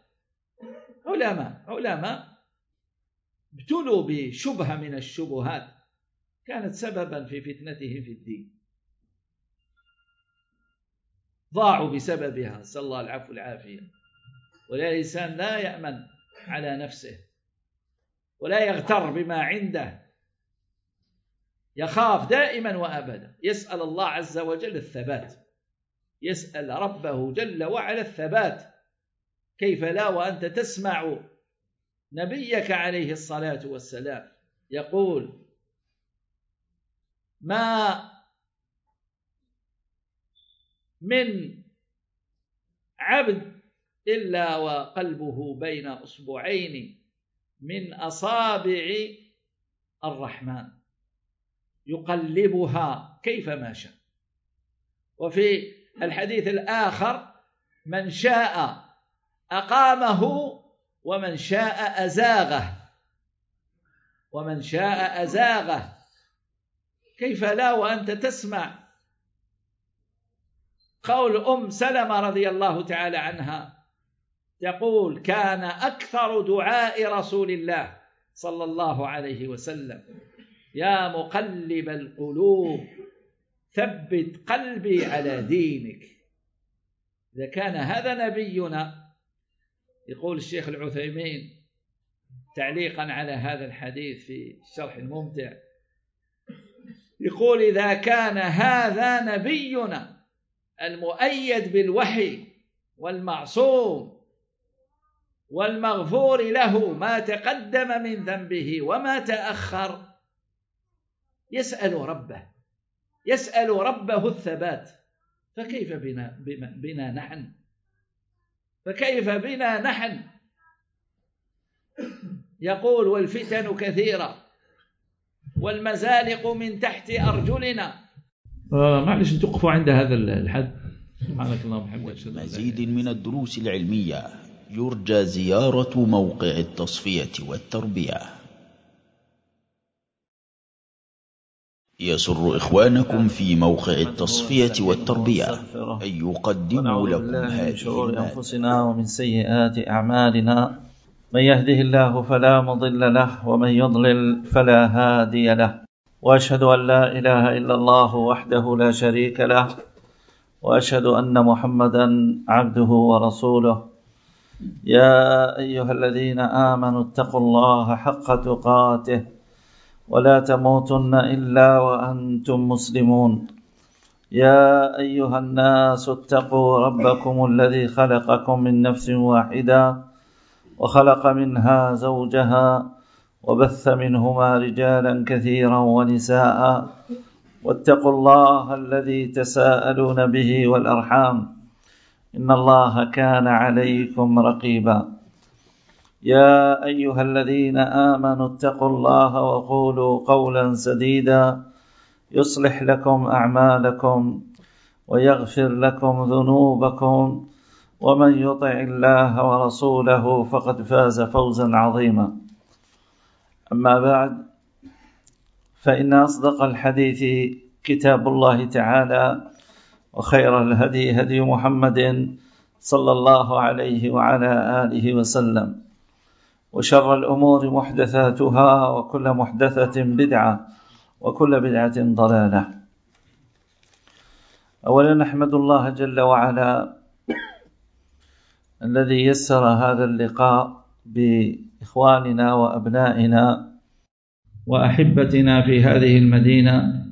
علماء ابتلوا بشبهة من الشبهات كانت سببا في فتنتهم في الدين، ضاعوا بسببها، نسأل الله العفو والعافية. والإنسان لا يأمن على نفسه ولا يغتر بما عنده، يخاف دائما وأبدا، يسأل الله عز وجل الثبات، يسأل ربه جل وعلا الثبات. كيف لا وأنت تسمع نبيك عليه الصلاة والسلام يقول: ما من عبد إلا وقلبه بين أصبعين من أصابع الرحمن يقلبها كيفما شاء. وفي الحديث الآخر: من شاء أقامه ومن شاء أزاغه، ومن شاء أزاغه. كيف لا وأنت تسمع قول سلمة رضي الله تعالى عنها تقول: كان أكثر دعاء رسول الله صلى الله عليه وسلم: يا مقلب القلوب ثبت قلبي على دينك. إذا كان هذا نبينا، يقول الشيخ العثيمين تعليقا على هذا الحديث في الشرح الممتع، يقول: إذا كان هذا نبينا المؤيد بالوحي والمعصوم والمغفور له ما تقدم من ذنبه وما تأخر، يسأل ربه يسأل ربه الثبات، فكيف بنا نحن؟ فكيف بنا نحن؟ يقول والفتن كثيرة والمزالق من تحت أرجلنا. معلش توقفوا عند هذا الحد. سبحانك اللهم وبحمدك. مزيد من الدروس العلمية يرجى زيارة موقع التصفية والتربية. يسر إخوانكم في موقع التصفية والتربية أن يقدموا لكم هذه شرور أنفسنا ومن سيئات أعمالنا، من يهده الله فلا مضل له ومن يضلل فلا هادي له، وأشهد أن لا إله إلا الله وحده لا شريك له، وأشهد أن محمدا عبده ورسوله. يا أيها الذين آمنوا اتقوا الله حق تقاته ولا تموتن إلا وأنتم مسلمون. يا أيها الناس اتقوا ربكم الذي خلقكم من نفس واحدة وخلق منها زوجها وبث منهما رجالا كثيرا ونساء، واتقوا الله الذي تساءلون به والأرحام إن الله كان عليكم رقيبا. يا أيها الذين آمنوا اتقوا الله وقولوا قولا سديدا يصلح لكم أعمالكم ويغفر لكم ذنوبكم، ومن يطع الله ورسوله فقد فاز فوزا عظيما. أما بعد، فإن أصدق الحديث كتاب الله تعالى، وخير الهدي هدي محمد صلى الله عليه وعلى آله وسلم، وشر الأمور محدثاتها، وكل محدثة بدعة، وكل بدعة ضلالة. أولا نحمد الله جل وعلا الذي يسر هذا اللقاء بإخواننا وأبنائنا وأحبتنا في هذه المدينة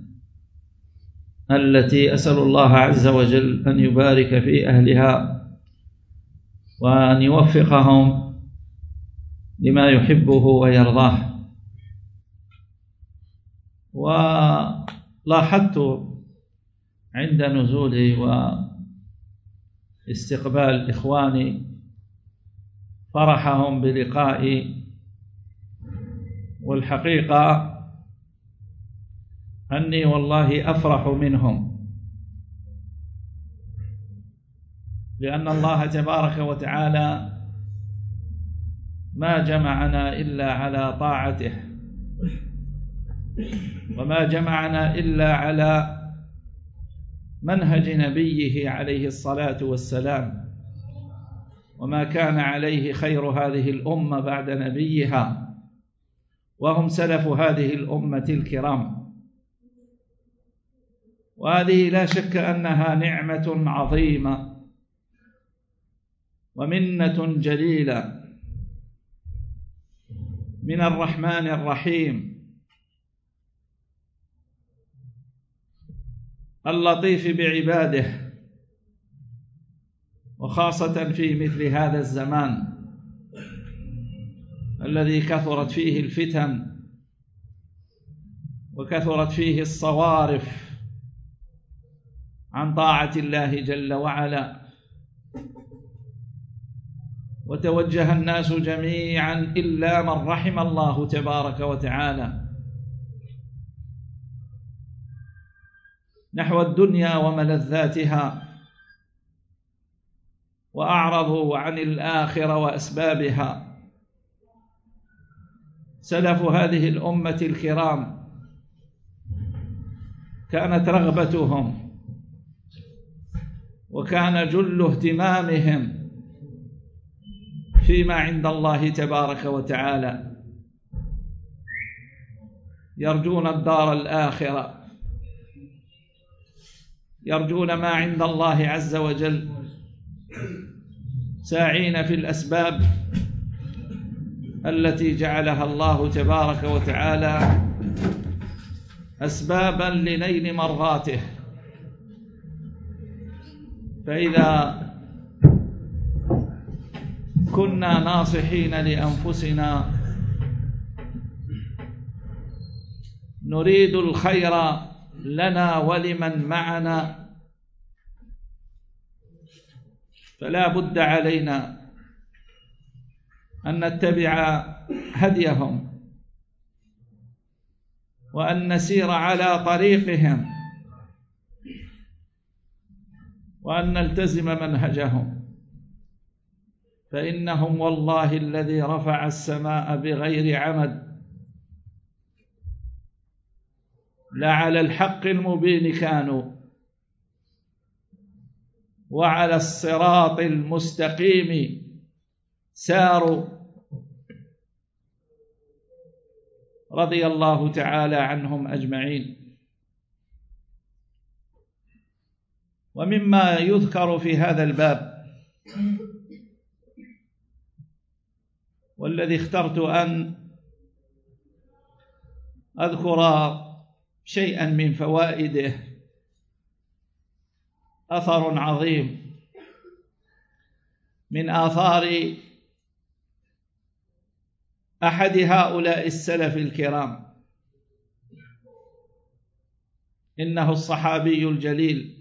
التي أسأل الله عز وجل أن يبارك في أهلها وأن يوفقهم لما يحبه ويرضاه. ولاحظت عند نزولي واستقبال إخواني فرحهم بلقائي، والحقيقة أني والله أفرح منهم، لأن الله تبارك وتعالى ما جمعنا إلا على طاعته، وما جمعنا إلا على منهج نبيه عليه الصلاة والسلام، وما كان عليه خير هذه الأمة بعد نبيها، وهم سلف هذه الأمة الكرام. وهذه لا شك أنها نعمة عظيمة ومنة جليلة من الرحمن الرحيم اللطيف بعباده، وخاصة في مثل هذا الزمان الذي كثرت فيه الفتن وكثرت فيه الصوارف عن طاعة الله جل وعلا، وتوجه الناس جميعا إلا من رحم الله تبارك وتعالى نحو الدنيا وملذاتها، وأعرضوا عن الآخرة وأسبابها. سلف هذه الأمة الكرام كانت رغبتهم وكان جل اهتمامهم فيما عند الله تبارك وتعالى، يرجون الدار الآخرة، يرجون ما عند الله عز وجل، ساعين في الأسباب التي جعلها الله تبارك وتعالى أسبابا لنيل مرضاته. فإذا كنا ناصحين لأنفسنا نريد الخير لنا ولمن معنا، فلا بد علينا أن نتبع هديهم وأن نسير على طريقهم وأن نلتزم منهجهم، فإنهم والله الذي رفع السماء بغير عمد لعلى الحق المبين كانوا وعلى الصراط المستقيم ساروا، رضي الله تعالى عنهم أجمعين. ومما يذكر في هذا الباب والذي اخترت أن أذكر شيئا من فوائده أثر عظيم من آثار أحد هؤلاء السلف الكرام، إنه الصحابي الجليل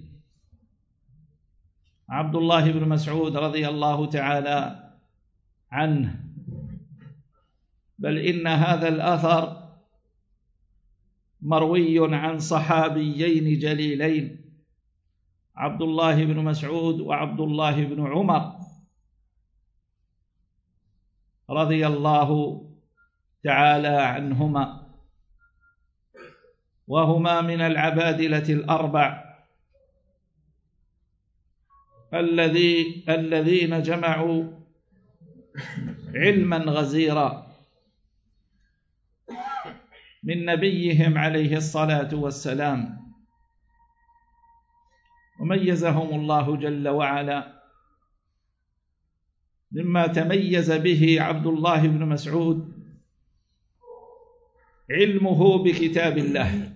عبد الله بن مسعود رضي الله تعالى عنه، بل إن هذا الأثر مروي عن صحابيين جليلين، عبد الله بن مسعود وعبد الله بن عمر رضي الله تعالى عنهما، وهما من العبادلة الأربع الذين جمعوا علما غزيرا من نبيهم عليه الصلاة والسلام، وميزهم الله جل وعلا. مما تميز به عبد الله بن مسعود علمه بكتاب الله،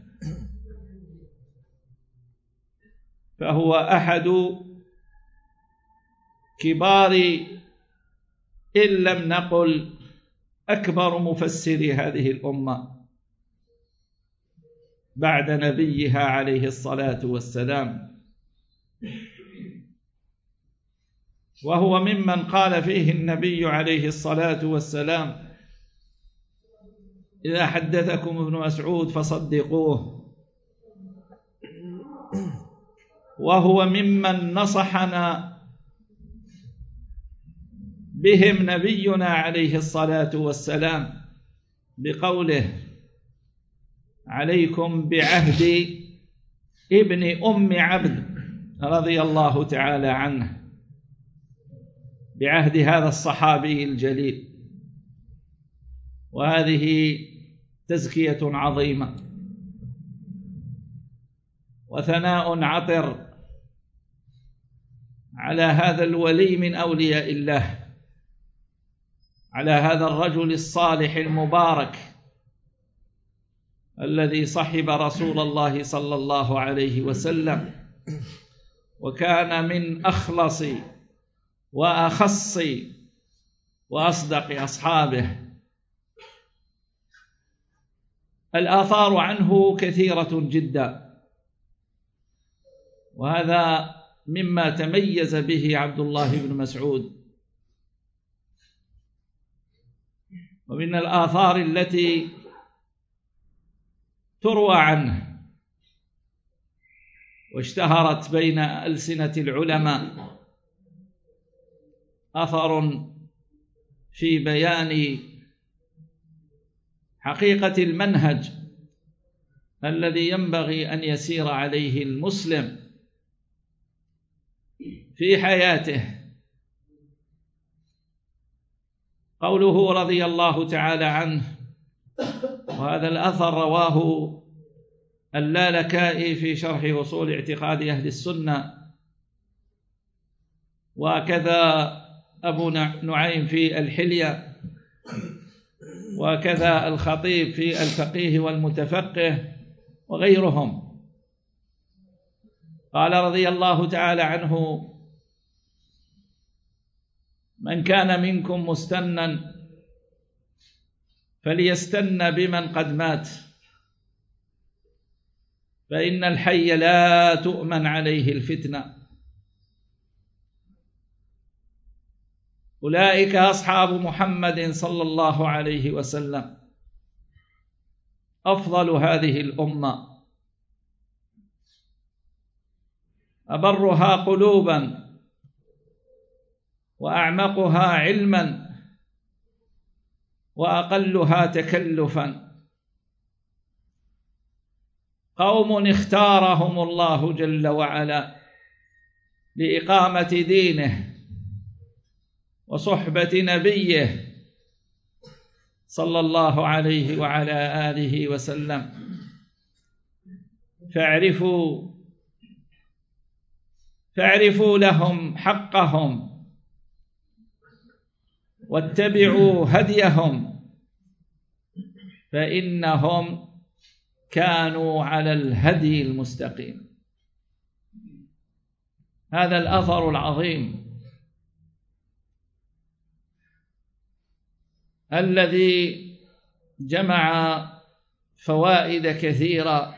فهو أحد كبار إن لم نقل أكبر مفسري هذه الأمة بعد نبيها عليه الصلاة والسلام، وهو ممن قال فيه النبي عليه الصلاة والسلام: إذا حدثكم ابن مسعود فصدقوه. وهو ممن نصحنا بهم نبينا عليه الصلاة والسلام بقوله: عليكم بعهد ابن أم عبد رضي الله تعالى عنه، بعهد هذا الصحابي الجليل. وهذه تزكية عظيمة وثناء عطر على هذا الولي من أولياء الله، على هذا الرجل الصالح المبارك الذي صحب رسول الله صلى الله عليه وسلم، وكان من أخلص وأخص وأصدق أصحابه. الآثار عنه كثيرة جدا، وهذا مما تميز به عبد الله بن مسعود. ومن الآثار التي تروى عنه واشتهرت بين ألسنة العلماء أثر في بيان حقيقة المنهج الذي ينبغي أن يسير عليه المسلم في حياته. قوله رضي الله تعالى عنه، وهذا الأثر رواه اللالكائي في شرح أصول اعتقاد أهل السنة، وكذا أبو نعيم في الحلية، وكذا الخطيب في الفقيه والمتفقه وغيرهم. قال رضي الله تعالى عنه: من كان منكم مستنا فليستن بمن قد مات، فإن الحي لا تؤمن عليه الفتنة. أولئك أصحاب محمد صلى الله عليه وسلم، أفضل هذه الأمة، أبرها قلوبا وأعمقها علما وأقلها تكلفا، قوم اختارهم الله جل وعلا لإقامة دينه وصحبة نبيه صلى الله عليه وعلى آله وسلم. فاعرفوا لهم حقهم واتبعوا هديهم، فإنهم كانوا على الهدي المستقيم. هذا الأثر العظيم الذي جمع فوائد كثيرة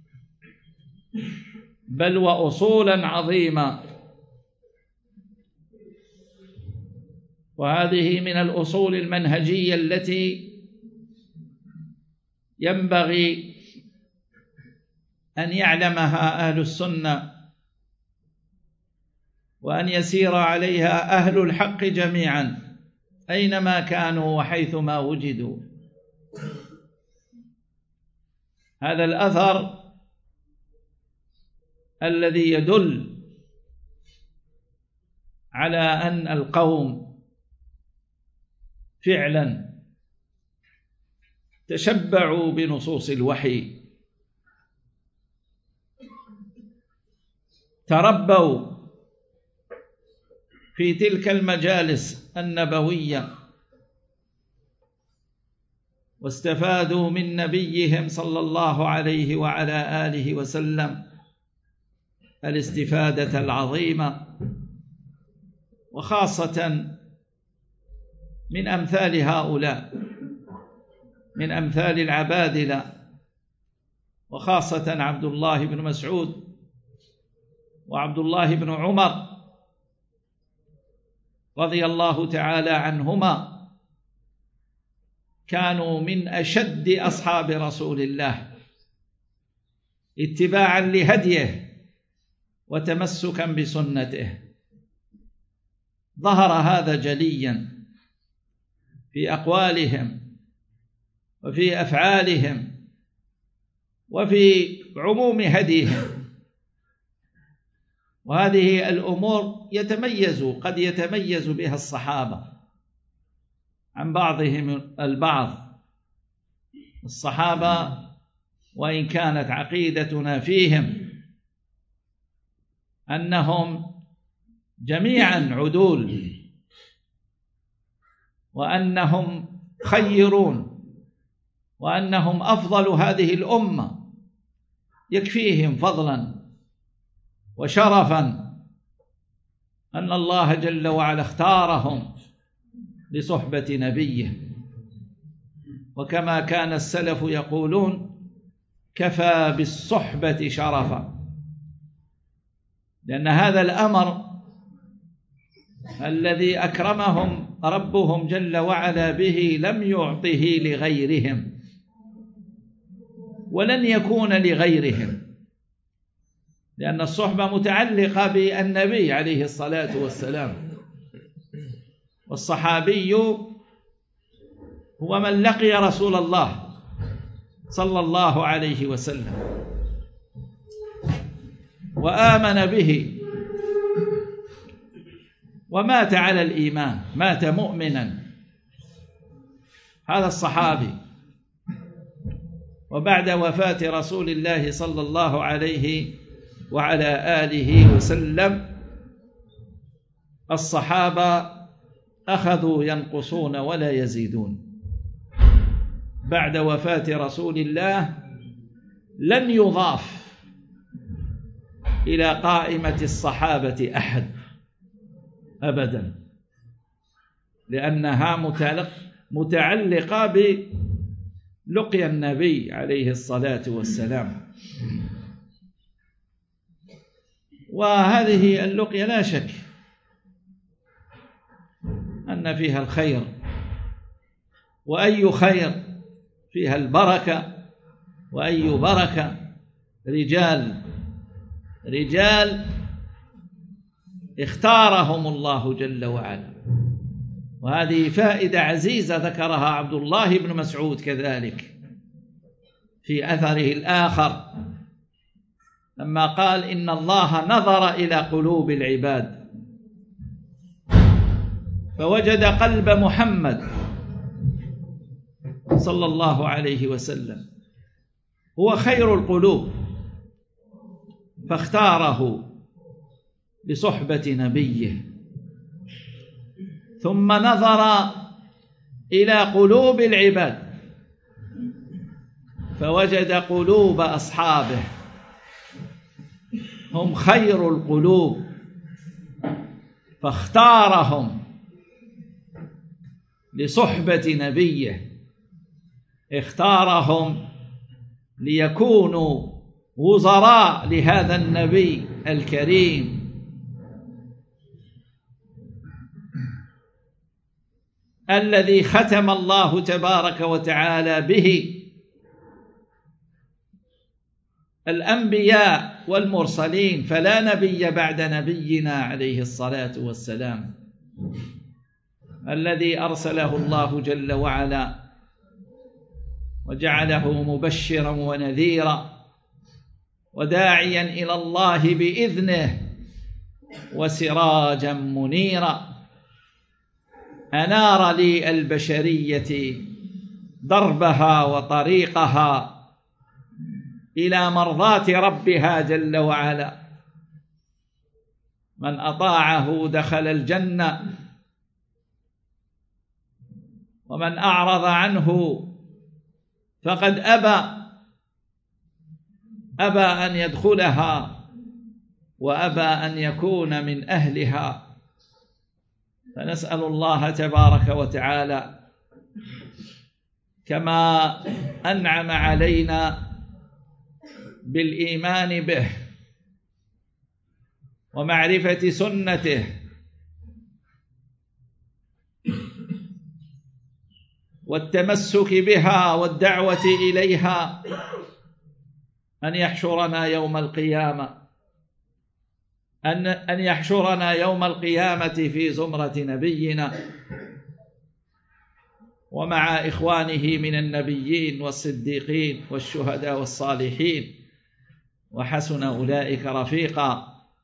بل وأصولا عظيمة، وهذه من الأصول المنهجية التي ينبغي أن يعلمها أهل السنة وأن يسير عليها أهل الحق جميعا أينما كانوا وحيثما وجدوا. هذا الأثر الذي يدل على أن القوم فعلا تشبعوا بنصوص الوحي، تربوا في تلك المجالس النبوية، واستفادوا من نبيهم صلى الله عليه وعلى آله وسلم الاستفادة العظيمة، وخاصة من أمثال هؤلاء، من أمثال العبادلة، وخاصة عبد الله بن مسعود وعبد الله بن عمر رضي الله تعالى عنهما، كانوا من أشد أصحاب رسول الله اتباعا لهديه وتمسكا بسنته. ظهر هذا جليا في أقوالهم وفي أفعالهم وفي عموم هديهم. وهذه الأمور قد يتميز بها الصحابة عن بعضهم البعض. الصحابة وإن كانت عقيدتنا فيهم أنهم جميعا عدول وأنهم خيرون وأنهم أفضل هذه الأمة، يكفيهم فضلا وشرفا أن الله جل وعلا اختارهم لصحبة نبيه. وكما كان السلف يقولون: كفى بالصحبة شرفا، لأن هذا الأمر الذي أكرمهم ربهم جل وعلا به لم يعطه لغيرهم ولن يكون لغيرهم، لأن الصحبة متعلقة بالنبي عليه الصلاة والسلام. والصحابي هو من لقي رسول الله صلى الله عليه وسلم وآمن به ومات على الإيمان، مات مؤمنا، هذا الصحابي. وبعد وفاة رسول الله صلى الله عليه وعلى آله وسلم الصحابة أخذوا ينقصون ولا يزيدون. بعد وفاة رسول الله لن يضاف إلى قائمة الصحابة أحد أبدا، لأنها متعلقة بلقي النبي عليه الصلاة والسلام. وهذه اللقية لا شك أن فيها الخير، وأي خير فيها البركة، وأي بركة رجال اختارهم الله جل وعلا. وهذه فائدة عزيزة ذكرها عبد الله بن مسعود كذلك في أثره الآخر لما قال إن الله نظر إلى قلوب العباد فوجد قلب محمد صلى الله عليه وسلم هو خير القلوب فاختاره لصحبة نبيه، ثم نظر إلى قلوب العباد فوجد قلوب أصحابه هم خير القلوب فاختارهم لصحبة نبيه، اختارهم ليكونوا وزراء لهذا النبي الكريم. الذي ختم الله تبارك وتعالى به الأنبياء والمرسلين، فلا نبي بعد نبينا عليه الصلاة والسلام، الذي أرسله الله جل وعلا وجعله مبشرا ونذيرا وداعيا إلى الله بإذنه وسراجا منيرا، أنار لي البشرية دربها وطريقها إلى مرضاة ربها جل وعلا. من أطاعه دخل الجنة، ومن أعرض عنه فقد أبى أن يدخلها وأبى أن يكون من أهلها. فنسأل الله تبارك وتعالى كما أنعم علينا بالإيمان به ومعرفة سنته والتمسك بها والدعوة إليها، أن يحشرنا يوم القيامة في زمرة نبينا ومع إخوانه من النبيين والصديقين والشهداء والصالحين، وحسن أولئك رفيقا.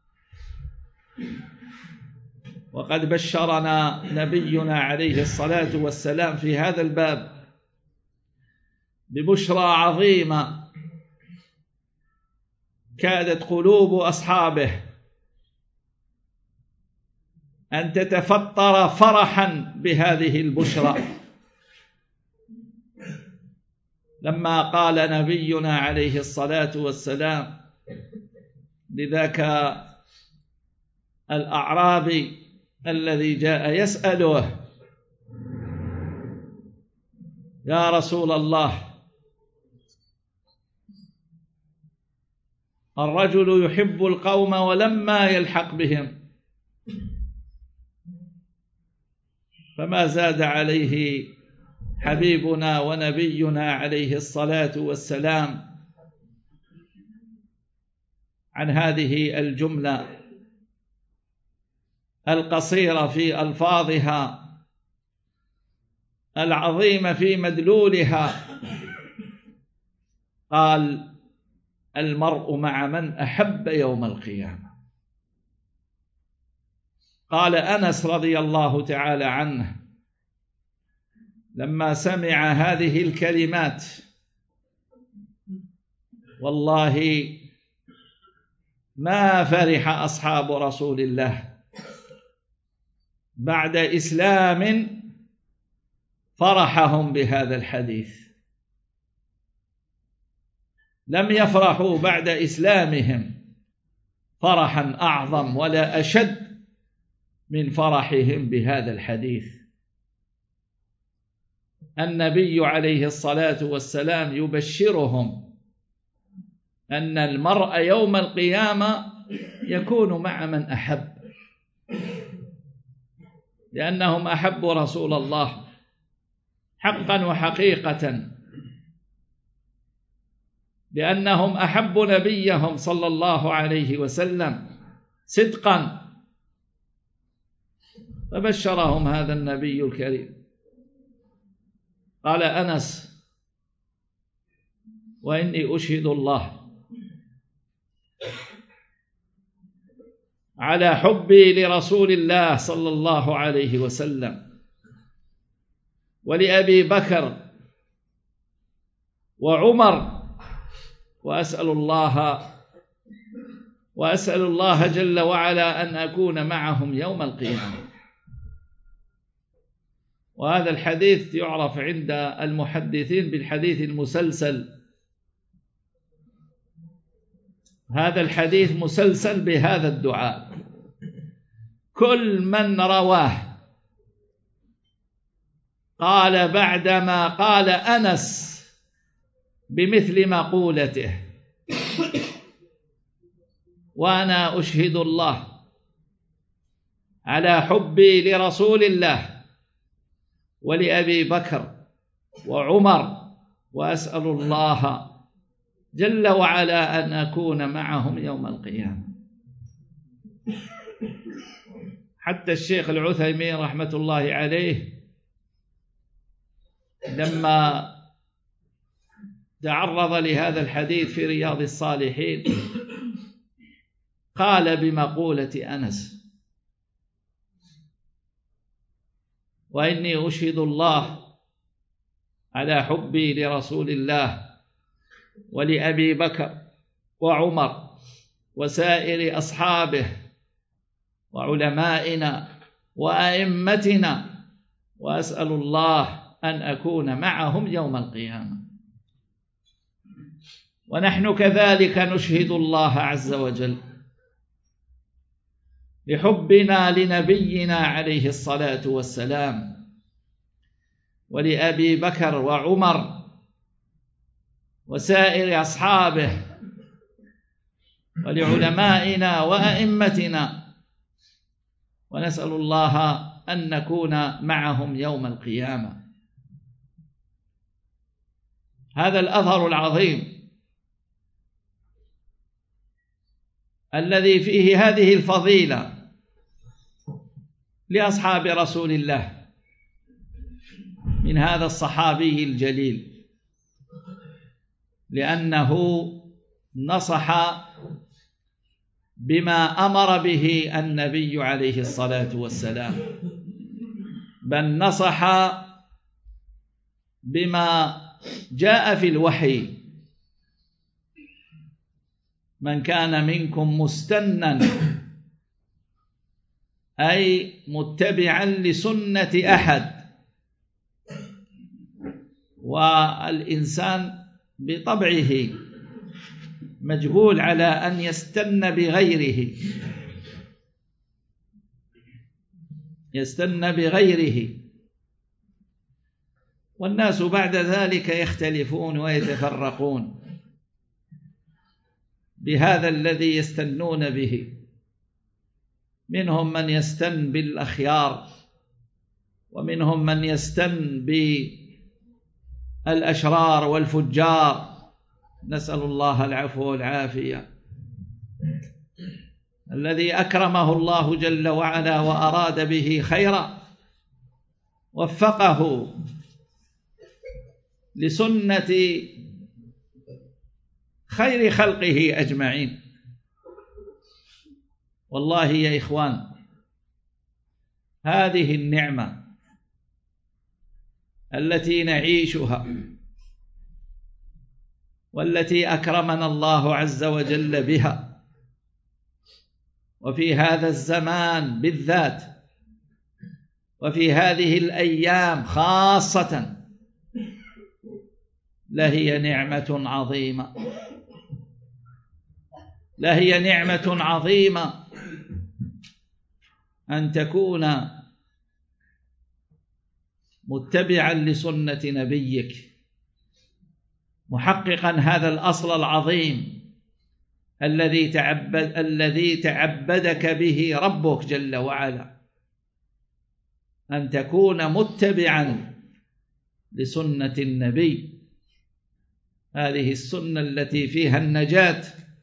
وقد بشرنا نبينا عليه الصلاة والسلام في هذا الباب ببشرى عظيمة كادت قلوب أصحابه أن تتفطر فرحا بهذه البشرى لما قال نبينا عليه الصلاة والسلام لذاك الأعرابي الذي جاء يسأله: يا رسول الله، الرجل يحب القوم ولما يلحق بهم فما زاد عليه حبيبنا ونبينا عليه الصلاة والسلام عن هذه الجملة القصيرة في ألفاظها العظيمة في مدلولها. قال: المرء مع من أحب يوم القيامة. قال أنس رضي الله تعالى عنه لما سمع هذه الكلمات: والله ما فرح أصحاب رسول الله بعد إسلام فرحهم بهذا الحديث، لم يفرحوا بعد إسلامهم فرحا أعظم ولا أشد من فرحهم بهذا الحديث. النبي عليه الصلاة والسلام يبشرهم أن المرء يوم القيامة يكون مع من أحب، لأنهم أحبوا رسول الله حقا وحقيقة، لأنهم أحبوا نبيهم صلى الله عليه وسلم صدقا، فبشرهم هذا النبي الكريم. قال أنس: وإني أشهد الله على حبي لرسول الله صلى الله عليه وسلم ولأبي بكر وعمر، وأسأل الله جل وعلا أن أكون معهم يوم القيامة. وهذا الحديث يعرف عند المحدثين بالحديث المسلسل. هذا الحديث مسلسل بهذا الدعاء، كل من رواه قال بعدما قال أنس بمثل مقولته: وأنا أشهد الله على حبي لرسول الله ولأبي بكر وعمر، وأسأل الله جل وعلا أن أكون معهم يوم القيامة. حتى الشيخ العثيمين رحمة الله عليه لما تعرض لهذا الحديث في رياض الصالحين قال بمقولة أنس: وإني أشهد الله على حبي لرسول الله ولأبي بكر وعمر وسائر أصحابه وعلمائنا وأئمتنا، وأسأل الله أن أكون معهم يوم القيامة. ونحن كذلك نشهد الله عز وجل لحبنا لنبينا عليه الصلاة والسلام ولأبي بكر وعمر وسائر أصحابه ولعلمائنا وأئمتنا، ونسأل الله أن نكون معهم يوم القيامة. هذا الأثر العظيم الذي فيه هذه الفضيلة لأصحاب رسول الله من هذا الصحابي الجليل، لأنه نصح بما أمر به النبي عليه الصلاة والسلام، بل نصح بما جاء في الوحي: من كان منكم مستنا، أي متبعا لسنة أحد. والإنسان بطبعه مجبول على أن يستن بغيره، والناس بعد ذلك يختلفون ويتفرقون بهذا الذي يستنون به. منهم من يستن بالأخيار، ومنهم من يستن بالأشرار والفجار، نسأل الله العفو والعافية. الذي أكرمه الله جل وعلا وأراد به خيرا وفقه لسنة خير خلقه أجمعين. والله يا إخوان، هذه النعمة التي نعيشها والتي أكرمنا الله عز وجل بها، وفي هذا الزمان بالذات وفي هذه الأيام خاصة، لهي نعمة عظيمة، لهي نعمة عظيمة أن تكون متبعا لسنة نبيك، محققا هذا الأصل العظيم الذي تعبدك به ربك جل وعلا، أن تكون متبعا لسنة النبي، هذه السنة التي فيها النجاة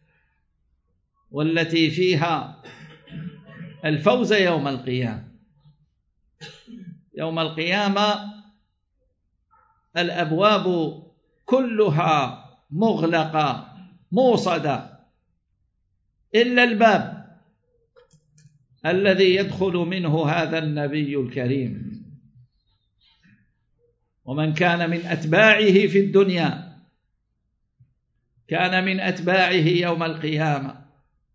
والتي فيها الفوز يوم القيامة. يوم القيامة الأبواب كلها مغلقة موصدة إلا الباب الذي يدخل منه هذا النبي الكريم. ومن كان من أتباعه في الدنيا كان من أتباعه يوم القيامة،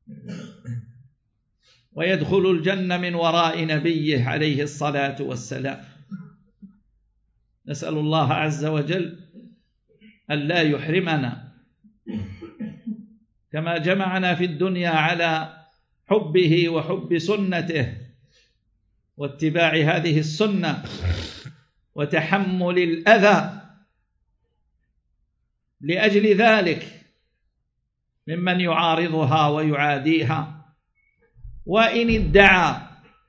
ويدخل الجنة من وراء نبيه عليه الصلاة والسلام. نسأل الله عز وجل أن لا يحرمنا، كما جمعنا في الدنيا على حبه وحب سنته واتباع هذه السنة وتحمل الأذى لأجل ذلك ممن يعارضها ويعاديها، وإن ادعى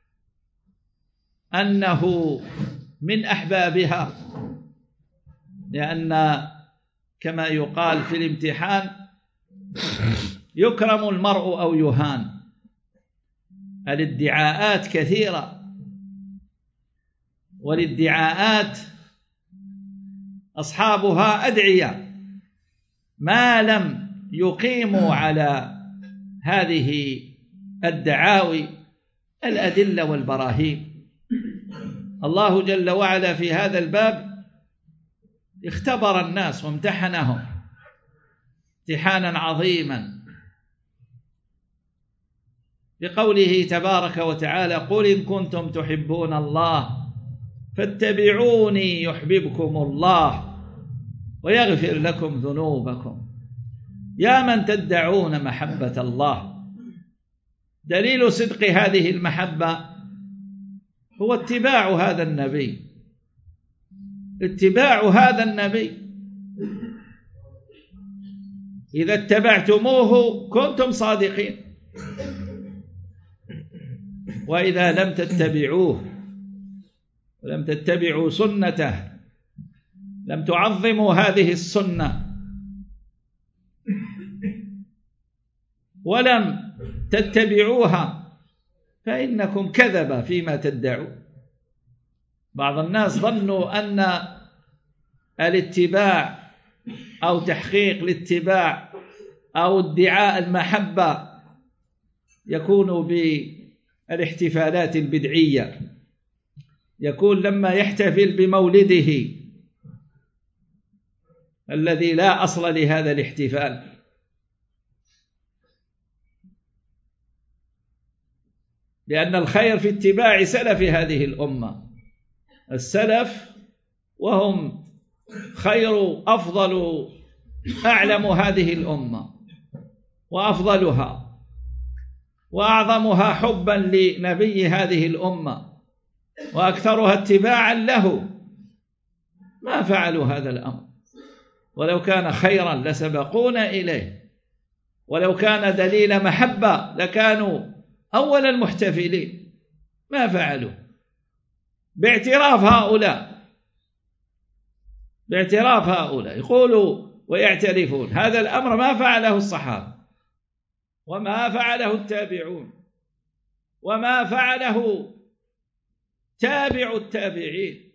أنه من أحبابها، لأن كما يقال في الامتحان يكرم المرء أو يهان. الادعاءات كثيرة، والادعاءات أصحابها أدعية ما لم يقيموا على هذه الدعاوي الأدلة والبراهين. الله جل وعلا في هذا الباب اختبر الناس وامتحنهم امتحانا عظيما بقوله تبارك وتعالى: قل إن كنتم تحبون الله فاتبعوني يحببكم الله ويغفر لكم ذنوبكم. يا من تدعون محبة الله، دليل صدق هذه المحبة هو اتباع هذا النبي، اتباع هذا النبي. إذا اتبعتموه كنتم صادقين، وإذا لم تتبعوه ولم تتبعوا سنته، لم تعظموا هذه السنة ولم تتبعوها، فإنكم كذبة فيما تدعون. بعض الناس ظنوا أن الاتباع أو تحقيق الاتباع أو ادعاء المحبة يكون بالاحتفالات البدعية، يكون لما يحتفل بمولده الذي لا أصل لهذا الاحتفال. لأن الخير في اتباع سلف هذه الأمة، السلف وهم خير أفضل أعلم هذه الأمة وأفضلها وأعظمها حبا لنبي هذه الأمة وأكثرها اتباعا له، ما فعلوا هذا الأمر. ولو كان خيرا لسبقونا إليه، ولو كان دليل محبة لكانوا أول المحتفلين، ما فعلوا. باعتراف هؤلاء يقولوا ويعترفون هذا الأمر ما فعله الصحابة، وما فعله التابعون، وما فعله تابع التابعين،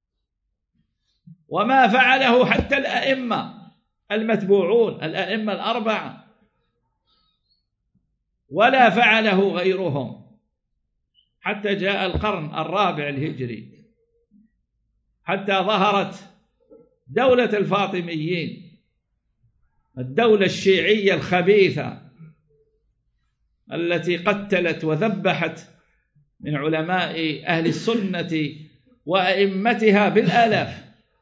وما فعله حتى الأئمة المتبوعون، الأئمة الأربعة، ولا فعله غيرهم حتى جاء القرن الرابع الهجري، حتى ظهرت دولة الفاطميين، الدولة الشيعية الخبيثة التي قتلت وذبحت من علماء أهل السنة وأئمتها بالآلاف.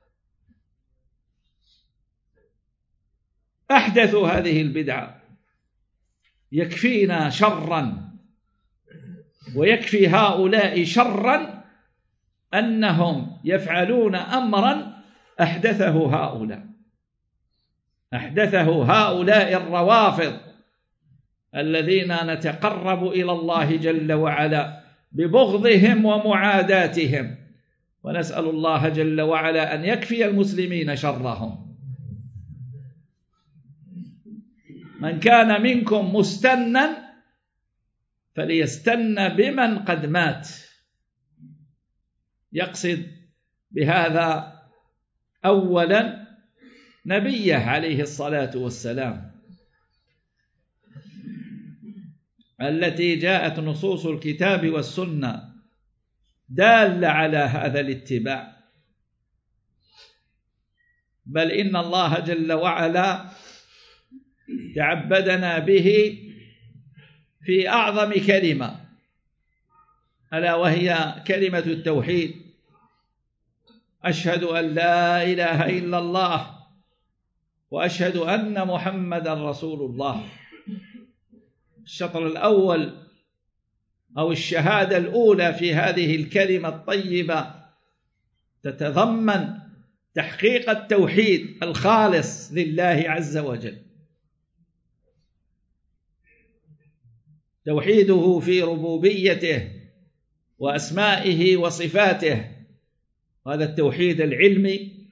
أحدثوا هذه البدعة. يكفينا شرا ويكفي هؤلاء شرا أنهم يفعلون أمرا أحدثه هؤلاء الروافض الذين نتقرب إلى الله جل وعلا ببغضهم ومعاداتهم، ونسأل الله جل وعلا أن يكفي المسلمين شرهم. من كان منكم مستنا فليستن بمن قد مات، يقصد بهذا أولا نبيه عليه الصلاة والسلام التي جاءت نصوص الكتاب والسنة دالة على هذا الاتباع، بل إن الله جل وعلا تعبدنا به في أعظم كلمة، ألا وهي كلمة التوحيد: أشهد أن لا إله إلا الله وأشهد أن محمدا رسول الله. الشطر الأول أو الشهادة الأولى في هذه الكلمة الطيبة تتضمن تحقيق التوحيد الخالص لله عز وجل، توحيده في ربوبيته وأسمائه وصفاته، هذا التوحيد العلمي،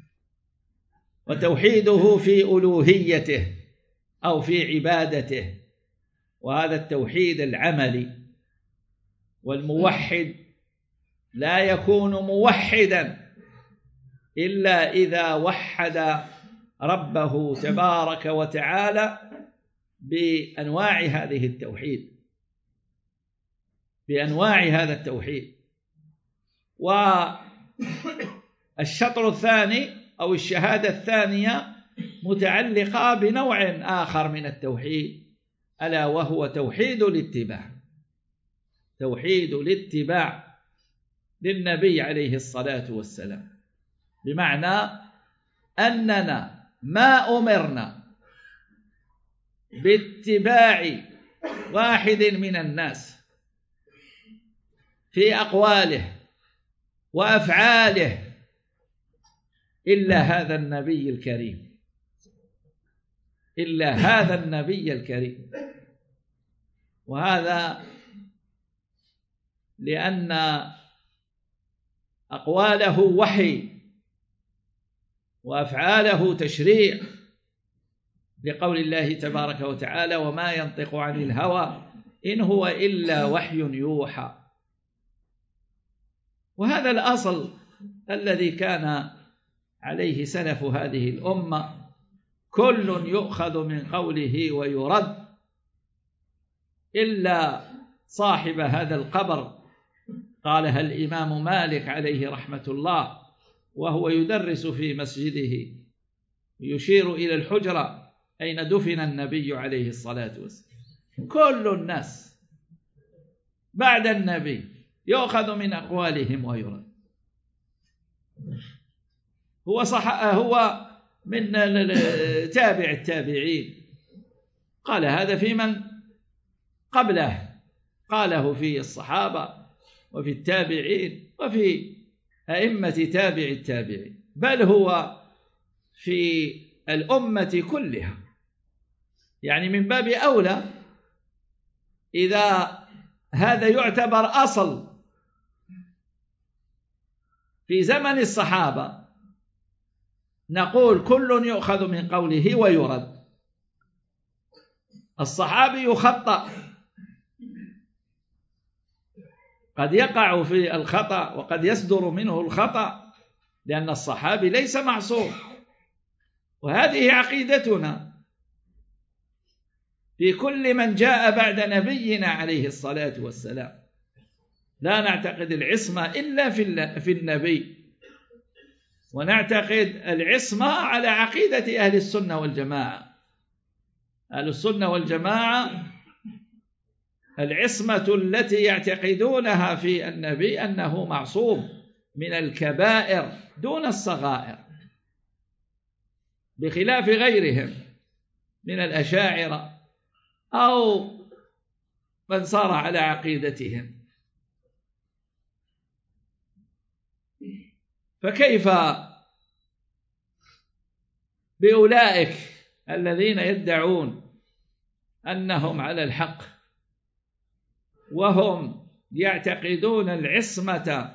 وتوحيده في ألوهيته أو في عبادته، وهذا التوحيد العملي. والموحد لا يكون موحدا إلا إذا وحد ربه تبارك وتعالى بأنواع هذه التوحيد، بأنواع هذا التوحيد. والشطر الثاني أو الشهادة الثانية متعلقة بنوع آخر من التوحيد، ألا وهو توحيد الاتباع، توحيد الاتباع للنبي عليه الصلاة والسلام، بمعنى أننا ما أمرنا باتباع واحد من الناس في أقواله وأفعاله إلا هذا النبي الكريم، إلا هذا النبي الكريم. وهذا لأن أقواله وحي وأفعاله تشريع، لقول الله تبارك وتعالى: وما ينطق عن الهوى إن هو إلا وحي يوحى. وهذا الأصل الذي كان عليه سلف هذه الأمة، كل يؤخذ من قوله ويرد إلا صاحب هذا القبر، قالها الإمام مالك عليه رحمة الله وهو يدرس في مسجده، يشير إلى الحجرة أين دفن النبي عليه الصلاة والسلام. كل الناس بعد النبي يؤخذ من أقوالهم ويرد. هو من تابع التابعين، قال هذا في من قبله، قاله في الصحابة وفي التابعين وفي أئمة تابع التابعين، بل هو في الأمة كلها. يعني من باب أولى إذا هذا يعتبر أصل في زمن الصحابة، نقول كل يؤخذ من قوله ويرد. الصحابي يخطأ، قد يقع في الخطأ وقد يصدر منه الخطأ، لأن الصحابي ليس معصوم. وهذه عقيدتنا في كل من جاء بعد نبينا عليه الصلاة والسلام، لا نعتقد العصمة إلا في النبي، ونعتقد العصمة على عقيدة أهل السنة والجماعة. أهل السنة والجماعة العصمة التي يعتقدونها في النبي أنه معصوم من الكبائر دون الصغائر، بخلاف غيرهم من الأشاعرة أو من صار على عقيدتهم. فكيف بأولئك الذين يدعون أنهم على الحق، وهم يعتقدون العصمة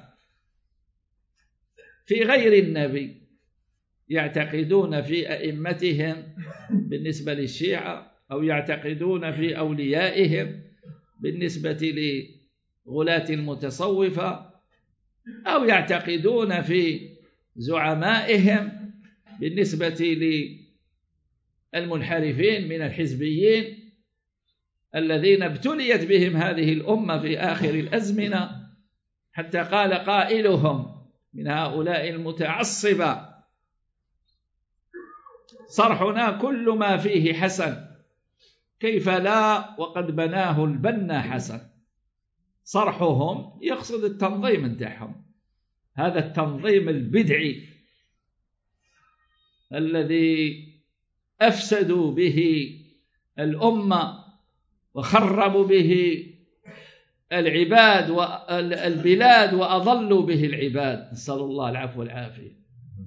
في غير النبي، يعتقدون في أئمتهم بالنسبة للشيعة، أو يعتقدون في أوليائهم بالنسبة لغلاة المتصوفة، أو يعتقدون في زعمائهم بالنسبة للمنحرفين من الحزبيين الذين ابتليت بهم هذه الأمة في آخر الأزمنة، حتى قال قائلهم من هؤلاء المتعصبة: صرحنا كل ما فيه حسن، كيف لا وقد بناه البنا حسن. صرحهم يقصد التنظيم نتاعهم، هذا التنظيم البدعي الذي أفسدوا به الأمة وخربوا به العباد والبلاد وأضلوا به العباد، نسأل الله العفو والعافية.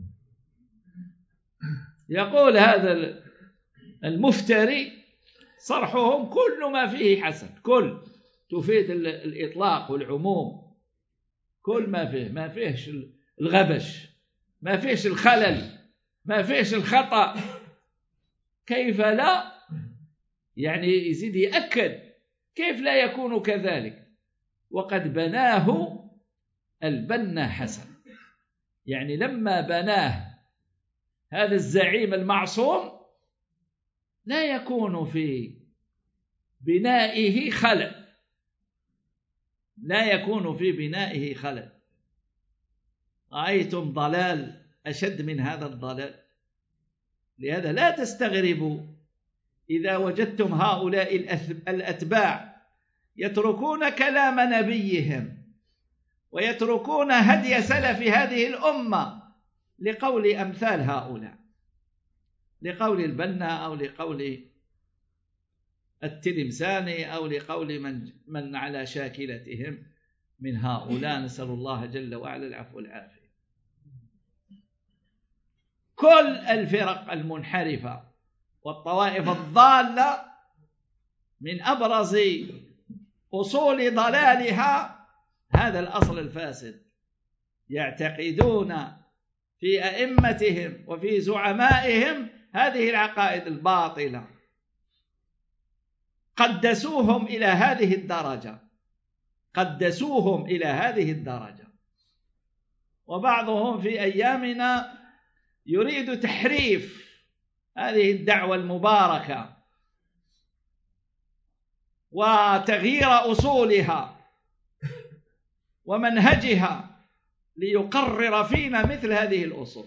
يقول هذا المفتري: صرحهم كل ما فيه حسن، كل تفيد الإطلاق والعموم، كل ما فيه، ما فيهش الغبش، ما فيهش الخلل، ما فيهش الخطأ. كيف لا؟ يعني يزيد يأكد كيف لا يكون كذلك وقد بناه البنا حسن. يعني لما بناه هذا الزعيم المعصوم لا يكون في بنائه خلل، لا يكون في بنائه خلل. رأيتم ضلال أشد من هذا الضلال؟ لهذا لا تستغربوا إذا وجدتم هؤلاء الأتباع يتركون كلام نبيهم ويتركون هدي سلف هذه الأمة لقول أمثال هؤلاء، لقول البنا أو لقول التلمساني أو لقول من على شاكلتهم من هؤلاء، نسأل الله جل وعلا العفو والعافية. كل الفرق المنحرفة والطوائف الضالة من أبرز أصول ضلالها هذا الأصل الفاسد، يعتقدون في أئمتهم وفي زعمائهم هذه العقائد الباطلة، قدسوهم إلى هذه الدرجة، قدسوهم إلى هذه الدرجة. وبعضهم في أيامنا يريد تحريف هذه الدعوة المباركة وتغيير أصولها ومنهجها ليقرر فينا مثل هذه الأصول،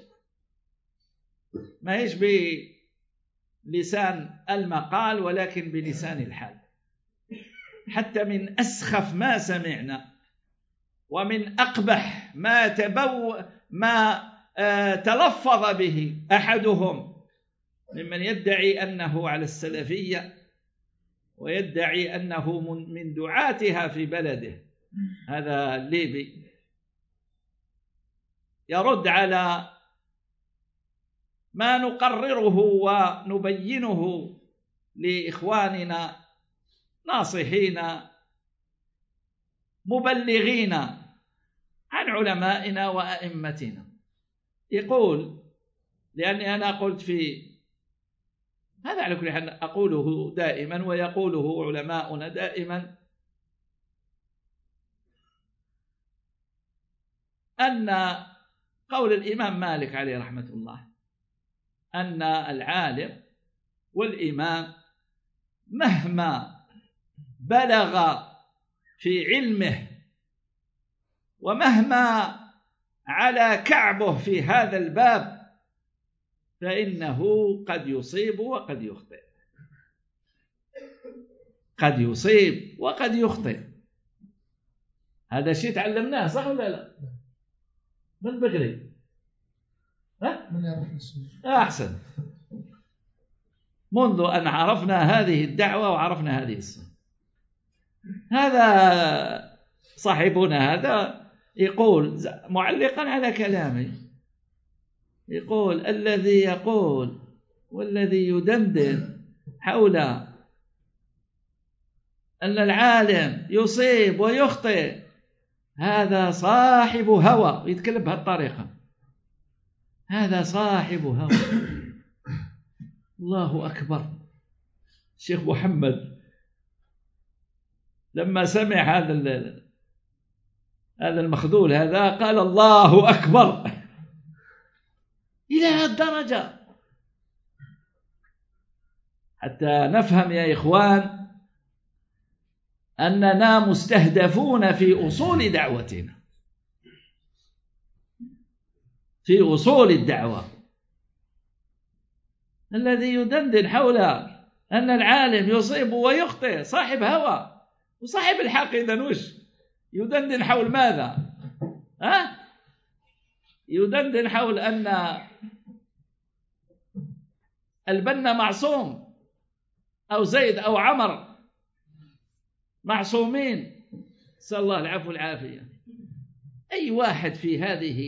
ما هيش بلسان المقال ولكن بلسان الحال. حتى من أسخف ما سمعنا ومن أقبح ما تلفظ به أحدهم ممن يدعي أنه على السلفية ويدعي أنه من دعاتها في بلده، هذا الليبي، يرد على ما نقرره ونبينه لإخواننا ناصحين مبلغين عن علمائنا وأئمتنا. يقول، لأني أنا قلت في هذا على كل حال أقوله دائما ويقوله علماؤنا دائما، أن قول الإمام مالك عليه رحمة الله أن العالم والإمام مهما بلغ في علمه ومهما على كعبه في هذا الباب فإنه قد يصيب وقد يخطئ، قد يصيب وقد يخطئ. هذا شيء تعلمناه صح ولا لا؟ من بكري من أحسن، منذ أن عرفنا هذه الدعوة وعرفنا هذه السنة. هذا صاحبنا هذا يقول معلقا على كلامي، يقول الذي يقول والذي يدندن حول أن العالم يصيب ويخطئ هذا صاحب هوى، يتكلم بهالطريقة، هذا صاحب هوى. الله أكبر. الشيخ محمد لما سمع هذا المخذول هذا قال الله أكبر إلى هالدرجة، حتى نفهم يا إخوان أننا مستهدفون في أصول دعوتنا، في أصول الدعوة. الذي يدندن حول أن العالم يصيب ويخطئ صاحب هوى، وصاحب الحق إذن وش يدندن حول ماذا؟ يدندن حول أن البنا معصوم أو زيد أو عمر معصومين، نسأل الله العفو والعافية. أي واحد في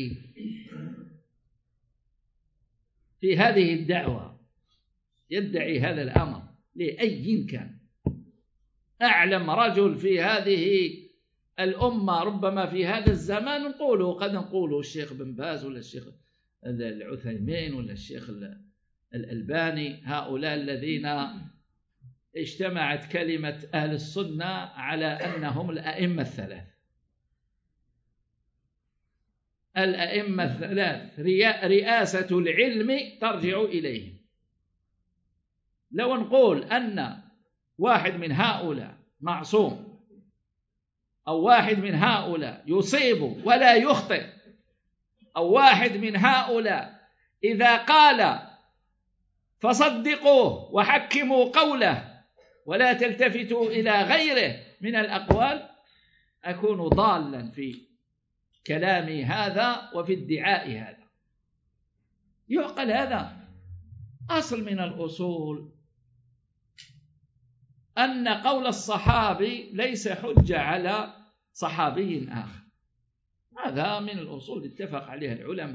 هذه الدعوة يدعي هذا الأمر لأي كان، أعلم رجل في هذه الأمة ربما في هذا الزمان نقوله، قد نقوله الشيخ بن باز ولا الشيخ العثيمين ولا الشيخ الألباني، هؤلاء الذين اجتمعت كلمة أهل السنة على أنهم الأئمة الثلاث، الأئمة الثلاث رئاسة العلم ترجع إليهم. لو نقول أن واحد من هؤلاء معصوم أو واحد من هؤلاء يصيب ولا يخطئ، أو واحد من هؤلاء إذا قال فصدقوه وحكموا قوله ولا تلتفتوا إلى غيره من الأقوال، أكون ضالا في كلامي هذا وفي ادعاء هذا. يعقل هذا؟ أصل من الأصول أن قول الصحابي ليس حجة على صحابي آخر، هذا من الأصول اتفق عليها العلماء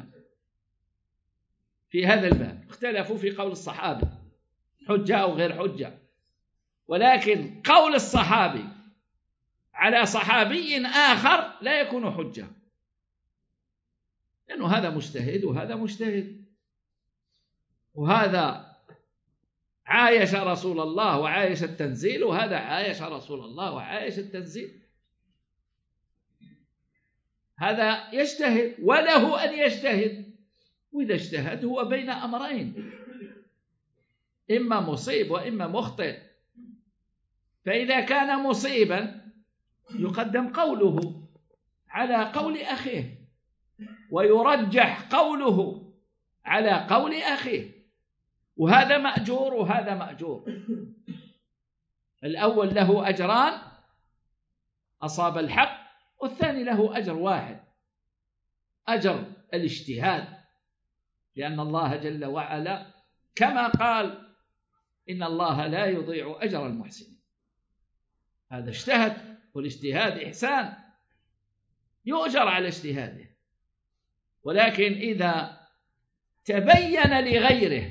في هذا الباب، اختلفوا في قول الصحابي حجة أو غير حجة، ولكن قول الصحابي على صحابي آخر لا يكون حجة، لأنه هذا مجتهد وهذا مجتهد، وهذا عايش رسول الله وعايش التنزيل، وهذا عايش رسول الله وعايش التنزيل. هذا يجتهد وله أن يجتهد، وإذا اجتهد هو بين أمرين، إما مصيب وإما مخطئ. فإذا كان مصيبا يقدم قوله على قول أخيه، ويرجح قوله على قول أخيه، وهذا مأجور وهذا مأجور. الأول له أجران أصاب الحق، والثاني له أجر واحد، أجر الاجتهاد، لأن الله جل وعلا كما قال إن الله لا يضيع أجر المحسنين. هذا اجتهد، والاجتهاد إحسان يؤجر على اجتهاده، ولكن إذا تبين لغيره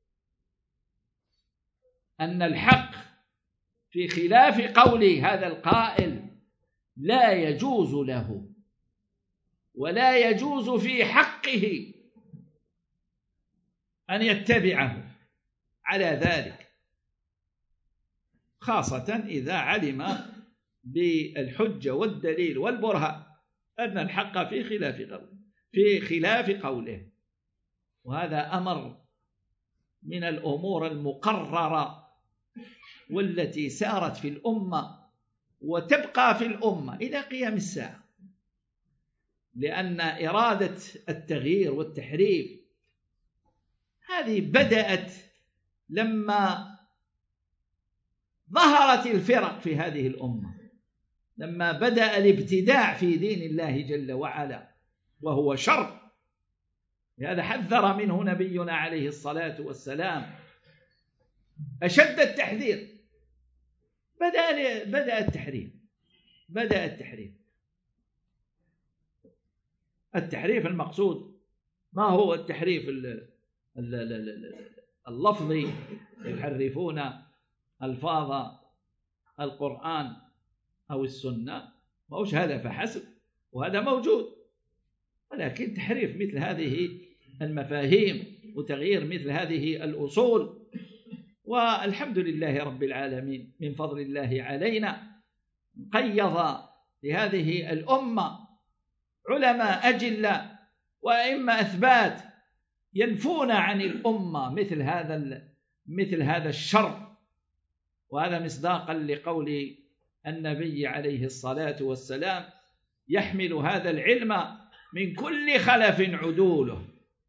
أن الحق في خلاف قول هذا القائل لا يجوز له ولا يجوز في حقه أن يتبعه على ذلك، خاصة إذا علم بالحجة والدليل والبرهان أن الحق في خلاف قوله. وهذا أمر من الأمور المقررة والتي سارت في الأمة وتبقى في الأمة إلى قيام الساعة، لأن إرادة التغيير والتحريف هذه بدأت لما ظهرت الفرق في هذه الأمة، لما بدأ الابتداع في دين الله جل وعلا وهو شر. لهذا حذر منه نبينا عليه الصلاة والسلام أشد التحذير. بدأ التحريف المقصود ما هو التحريف اللفظي، يحرفون ألفاظ القرآن أو السنة، ما هوش هذا فحسب، وهذا موجود، ولكن تحريف مثل هذه المفاهيم وتغيير مثل هذه الأصول. والحمد لله رب العالمين من فضل الله علينا قيض لهذه الأمة علماء أجلاء وأئمة أثبات ينفون عن الأمة مثل هذا الشر. وهذا مصداقا لقول النبي عليه الصلاة والسلام: يحمل هذا العلم من كل خلف عدوله،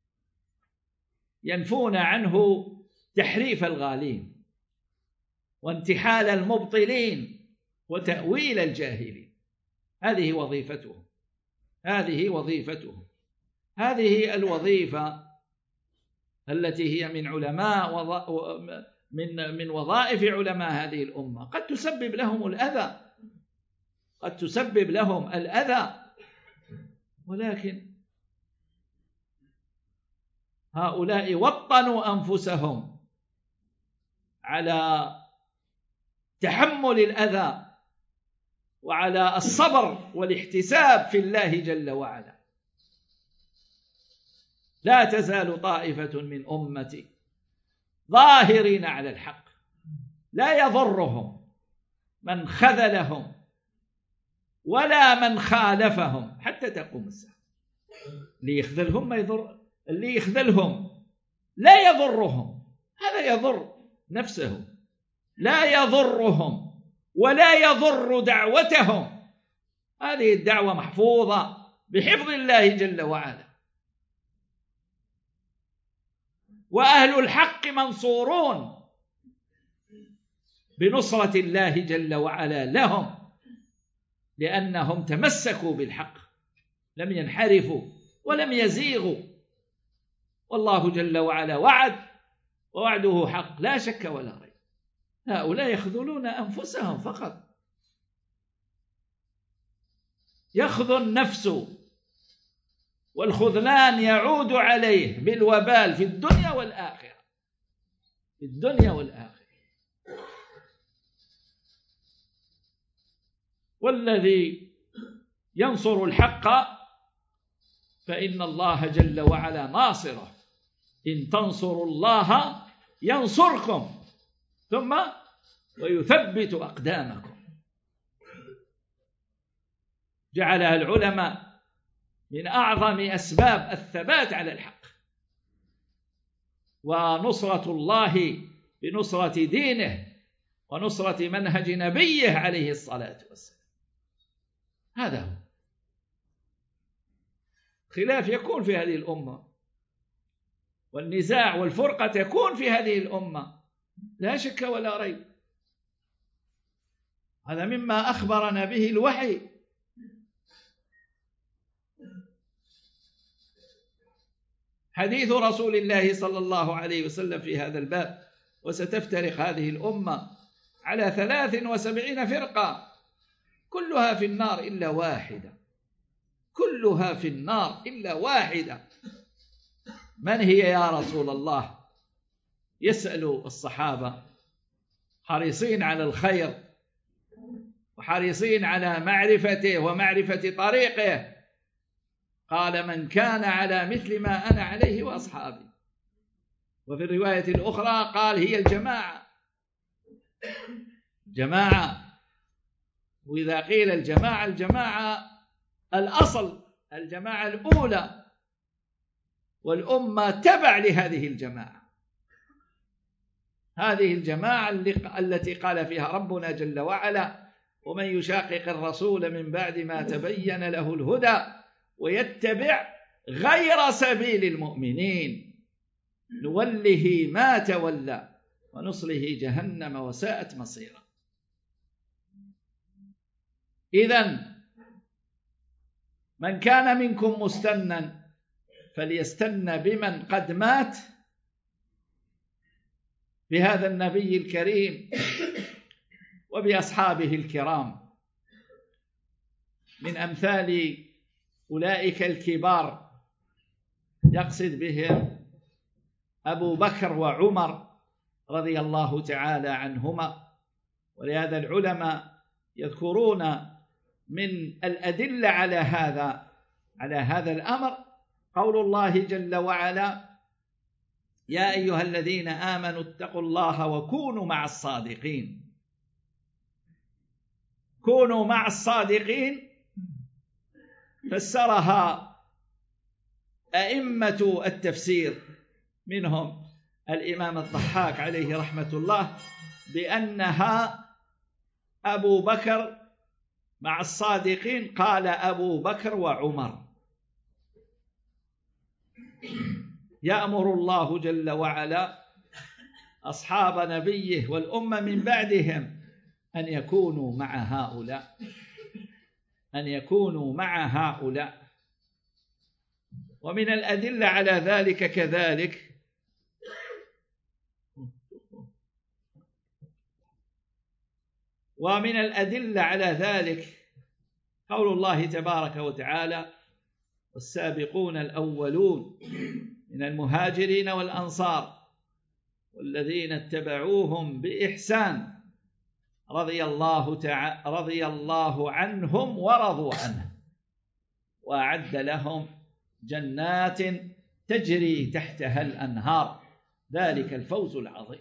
ينفون عنه تحريف الغالين وانتحال المبطلين وتأويل الجاهلين. هذه وظيفتهم، هذه وظيفتهم، هذه الوظيفة التي هي من علماء من وظائف علماء هذه الأمة. قد تسبب لهم الأذى، قد تسبب لهم الأذى، ولكن هؤلاء وطنوا أنفسهم على تحمل الأذى وعلى الصبر والاحتساب في الله جل وعلا. لا تزال طائفة من أمتي ظاهرين على الحق لا يضرهم من خذلهم ولا من خالفهم حتى تقوم الساعة. اللي يخذلهم ما يضر، اللي يخذلهم لا يضرهم، هذا يضر نفسه، لا يضرهم ولا يضر دعوتهم. هذه الدعوة محفوظة بحفظ الله جل وعلا، وأهل الحق منصورون بنصرة الله جل وعلا لهم، لأنهم تمسكوا بالحق، لم ينحرفوا ولم يزيغوا. والله جل وعلا وعد، ووعده حق لا شك ولا ريب. هؤلاء يخذلون أنفسهم فقط، يخذل نفسه، والخذلان يعود عليه بالوبال في الدنيا والآخرة، في الدنيا والآخرة. والذي ينصر الحق فإن الله جل وعلا ناصره، إن تنصروا الله ينصركم ثم ويثبت أقدامكم. جعلها العلماء من أعظم أسباب الثبات على الحق، ونصرة الله بنصرة دينه ونصرة منهج نبيه عليه الصلاة والسلام. هذا هو. خلاف يكون في هذه الأمة، والنزاع والفرقة تكون في هذه الأمة لا شك ولا ريب. هذا مما أخبرنا به الوحي. حديث رسول الله صلى الله عليه وسلم في هذا الباب: وستفترق هذه الأمة على 73 فرقة كلها في النار إلا واحدة، كلها في النار إلا واحدة. من هي يا رسول الله؟ يسأل الصحابة حريصين على الخير وحريصين على معرفته ومعرفة طريقه. قال: من كان على مثل ما أنا عليه وأصحابي. وفي الرواية الأخرى قال: هي الجماعة. جماعة، وإذا قيل الجماعة، الجماعة الأصل، الجماعة الأولى، والأمة تبع لهذه الجماعة. هذه الجماعة التي قال فيها ربنا جل وعلا: ومن يشاقق الرسول من بعد ما تبين له الهدى ويتبع غير سبيل المؤمنين نوله ما تولى ونصله جهنم وساءت مصيرا. إذن من كان منكم مستنا فليستن بمن قد مات، بهذا النبي الكريم وبأصحابه الكرام، من أمثال أولئك الكبار يقصد بهم أبو بكر وعمر رضي الله تعالى عنهما، ولهذا العلماء يذكرون من الأدلة على هذا الأمر قول الله جل وعلا: يا أيها الذين آمنوا اتقوا الله وكونوا مع الصادقين. كونوا مع الصادقين فسرها أئمة التفسير منهم الإمام الضحاك عليه رحمة الله بأنها أبو بكر مع الصادقين، قال أبو بكر وعمر. يأمر الله جل وعلا أصحاب نبيه والأمة من بعدهم أن يكونوا مع هؤلاء. ومن الأدلة على ذلك كذلك قول الله تبارك وتعالى: والسابقون الأولون من المهاجرين والأنصار والذين اتبعوهم بإحسان رضي الله عنهم ورضوا عنه وأعد لهم جنات تجري تحتها الأنهار ذلك الفوز العظيم.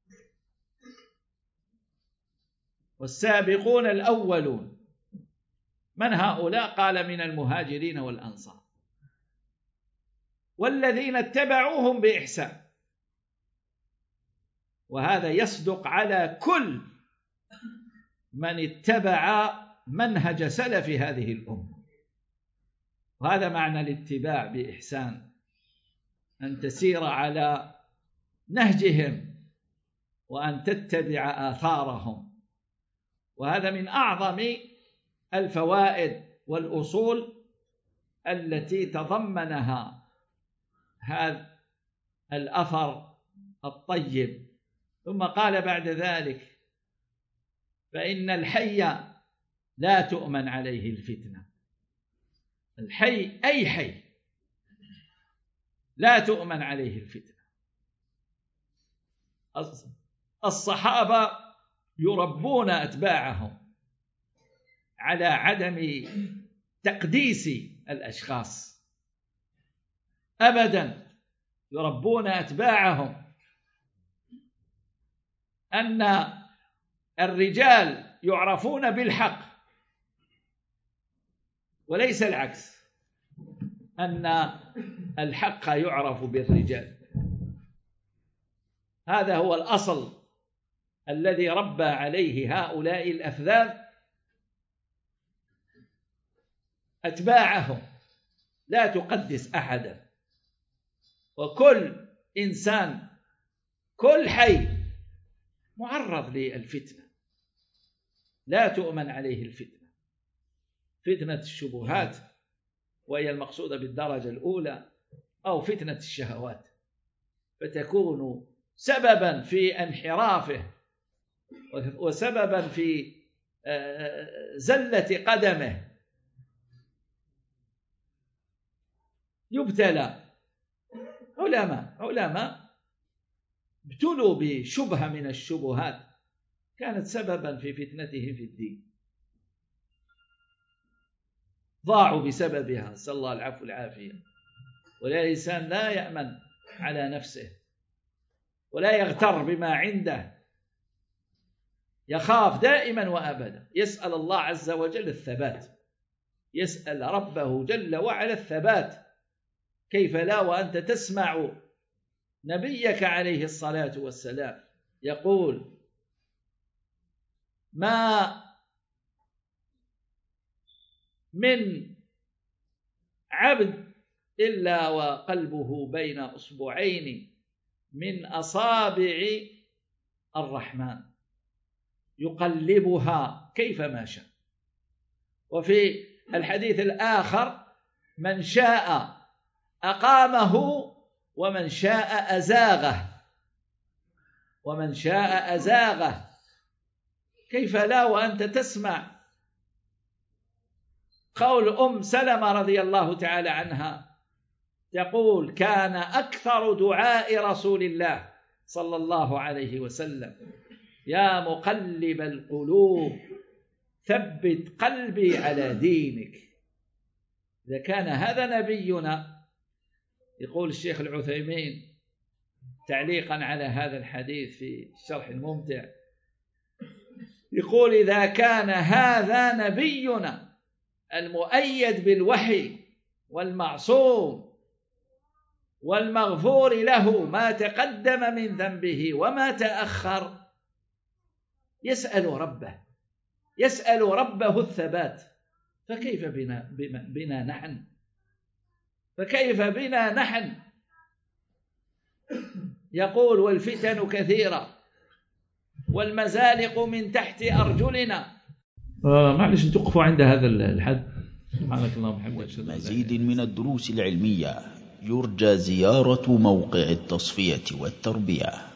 والسابقون الأولون من هؤلاء؟ قال: من المهاجرين والأنصار والذين اتبعوهم بإحسان. وهذا يصدق على كل من اتبع منهج سلف هذه الأمة. وهذا معنى الاتباع بإحسان، أن تسير على نهجهم وأن تتبع آثارهم. وهذا من أعظم الفوائد والأصول التي تضمنها هذا الأثر الطيب. ثم قال بعد ذلك: فإن الحي لا تؤمن عليه الفتنة. الحي أي حي لا تؤمن عليه الفتنة. الصحابة يربون أتباعهم على عدم تقديس الأشخاص أبدا، يربون أتباعهم أن الرجال يعرفون بالحق وليس العكس، أن الحق يعرف بالرجال. هذا هو الأصل الذي ربى عليه هؤلاء الأفذاذ أتباعهم، لا تقدس أحدا، وكل إنسان كل حي معرض للفتنة، لا تؤمن عليه الفتنة، فتنة الشبهات وهي المقصودة بالدرجة الأولى، أو فتنة الشهوات، فتكون سببا في انحرافه وسببا في زلة قدمه. يبتلى علماء ابتلوا بشبهة من الشبهات كانت سببا في فتنتهم في الدين، ضاعوا بسببها، نسأل الله العفو والعافية. والإنسان لا يأمن على نفسه ولا يغتر بما عنده، يخاف دائما وأبدا، يسأل الله عز وجل الثبات، يسأل ربه جل وعلا الثبات. كيف لا وأنت تسمع نبيك عليه الصلاة والسلام يقول: ما من عبد إلا وقلبه بين أصبعين من أصابع الرحمن يقلبها كيفما شاء. وفي الحديث الآخر: من شاء أقامه ومن شاء أزاغه. كيف لا وأنت تسمع قول سلمة رضي الله تعالى عنها تقول: كان أكثر دعاء رسول الله صلى الله عليه وسلم يا مقلب القلوب ثبت قلبي على دينك. إذا كان هذا نبينا، يقول الشيخ العثيمين تعليقا على هذا الحديث في الشرح الممتع، يقول إذا كان هذا نبينا المؤيد بالوحي والمعصوم والمغفور له ما تقدم من ذنبه وما تأخر، يسأل ربه الثبات، فكيف بنا نحن؟ فكيف بنا نحن؟ يقول والفتن كثيرة والمزالق من تحت أرجلنا. معلش توقفوا عند هذا الحد. سبحانك اللهم وبحمدك. مزيد من الدروس العلمية يرجى زيارة موقع التصفية والتربية.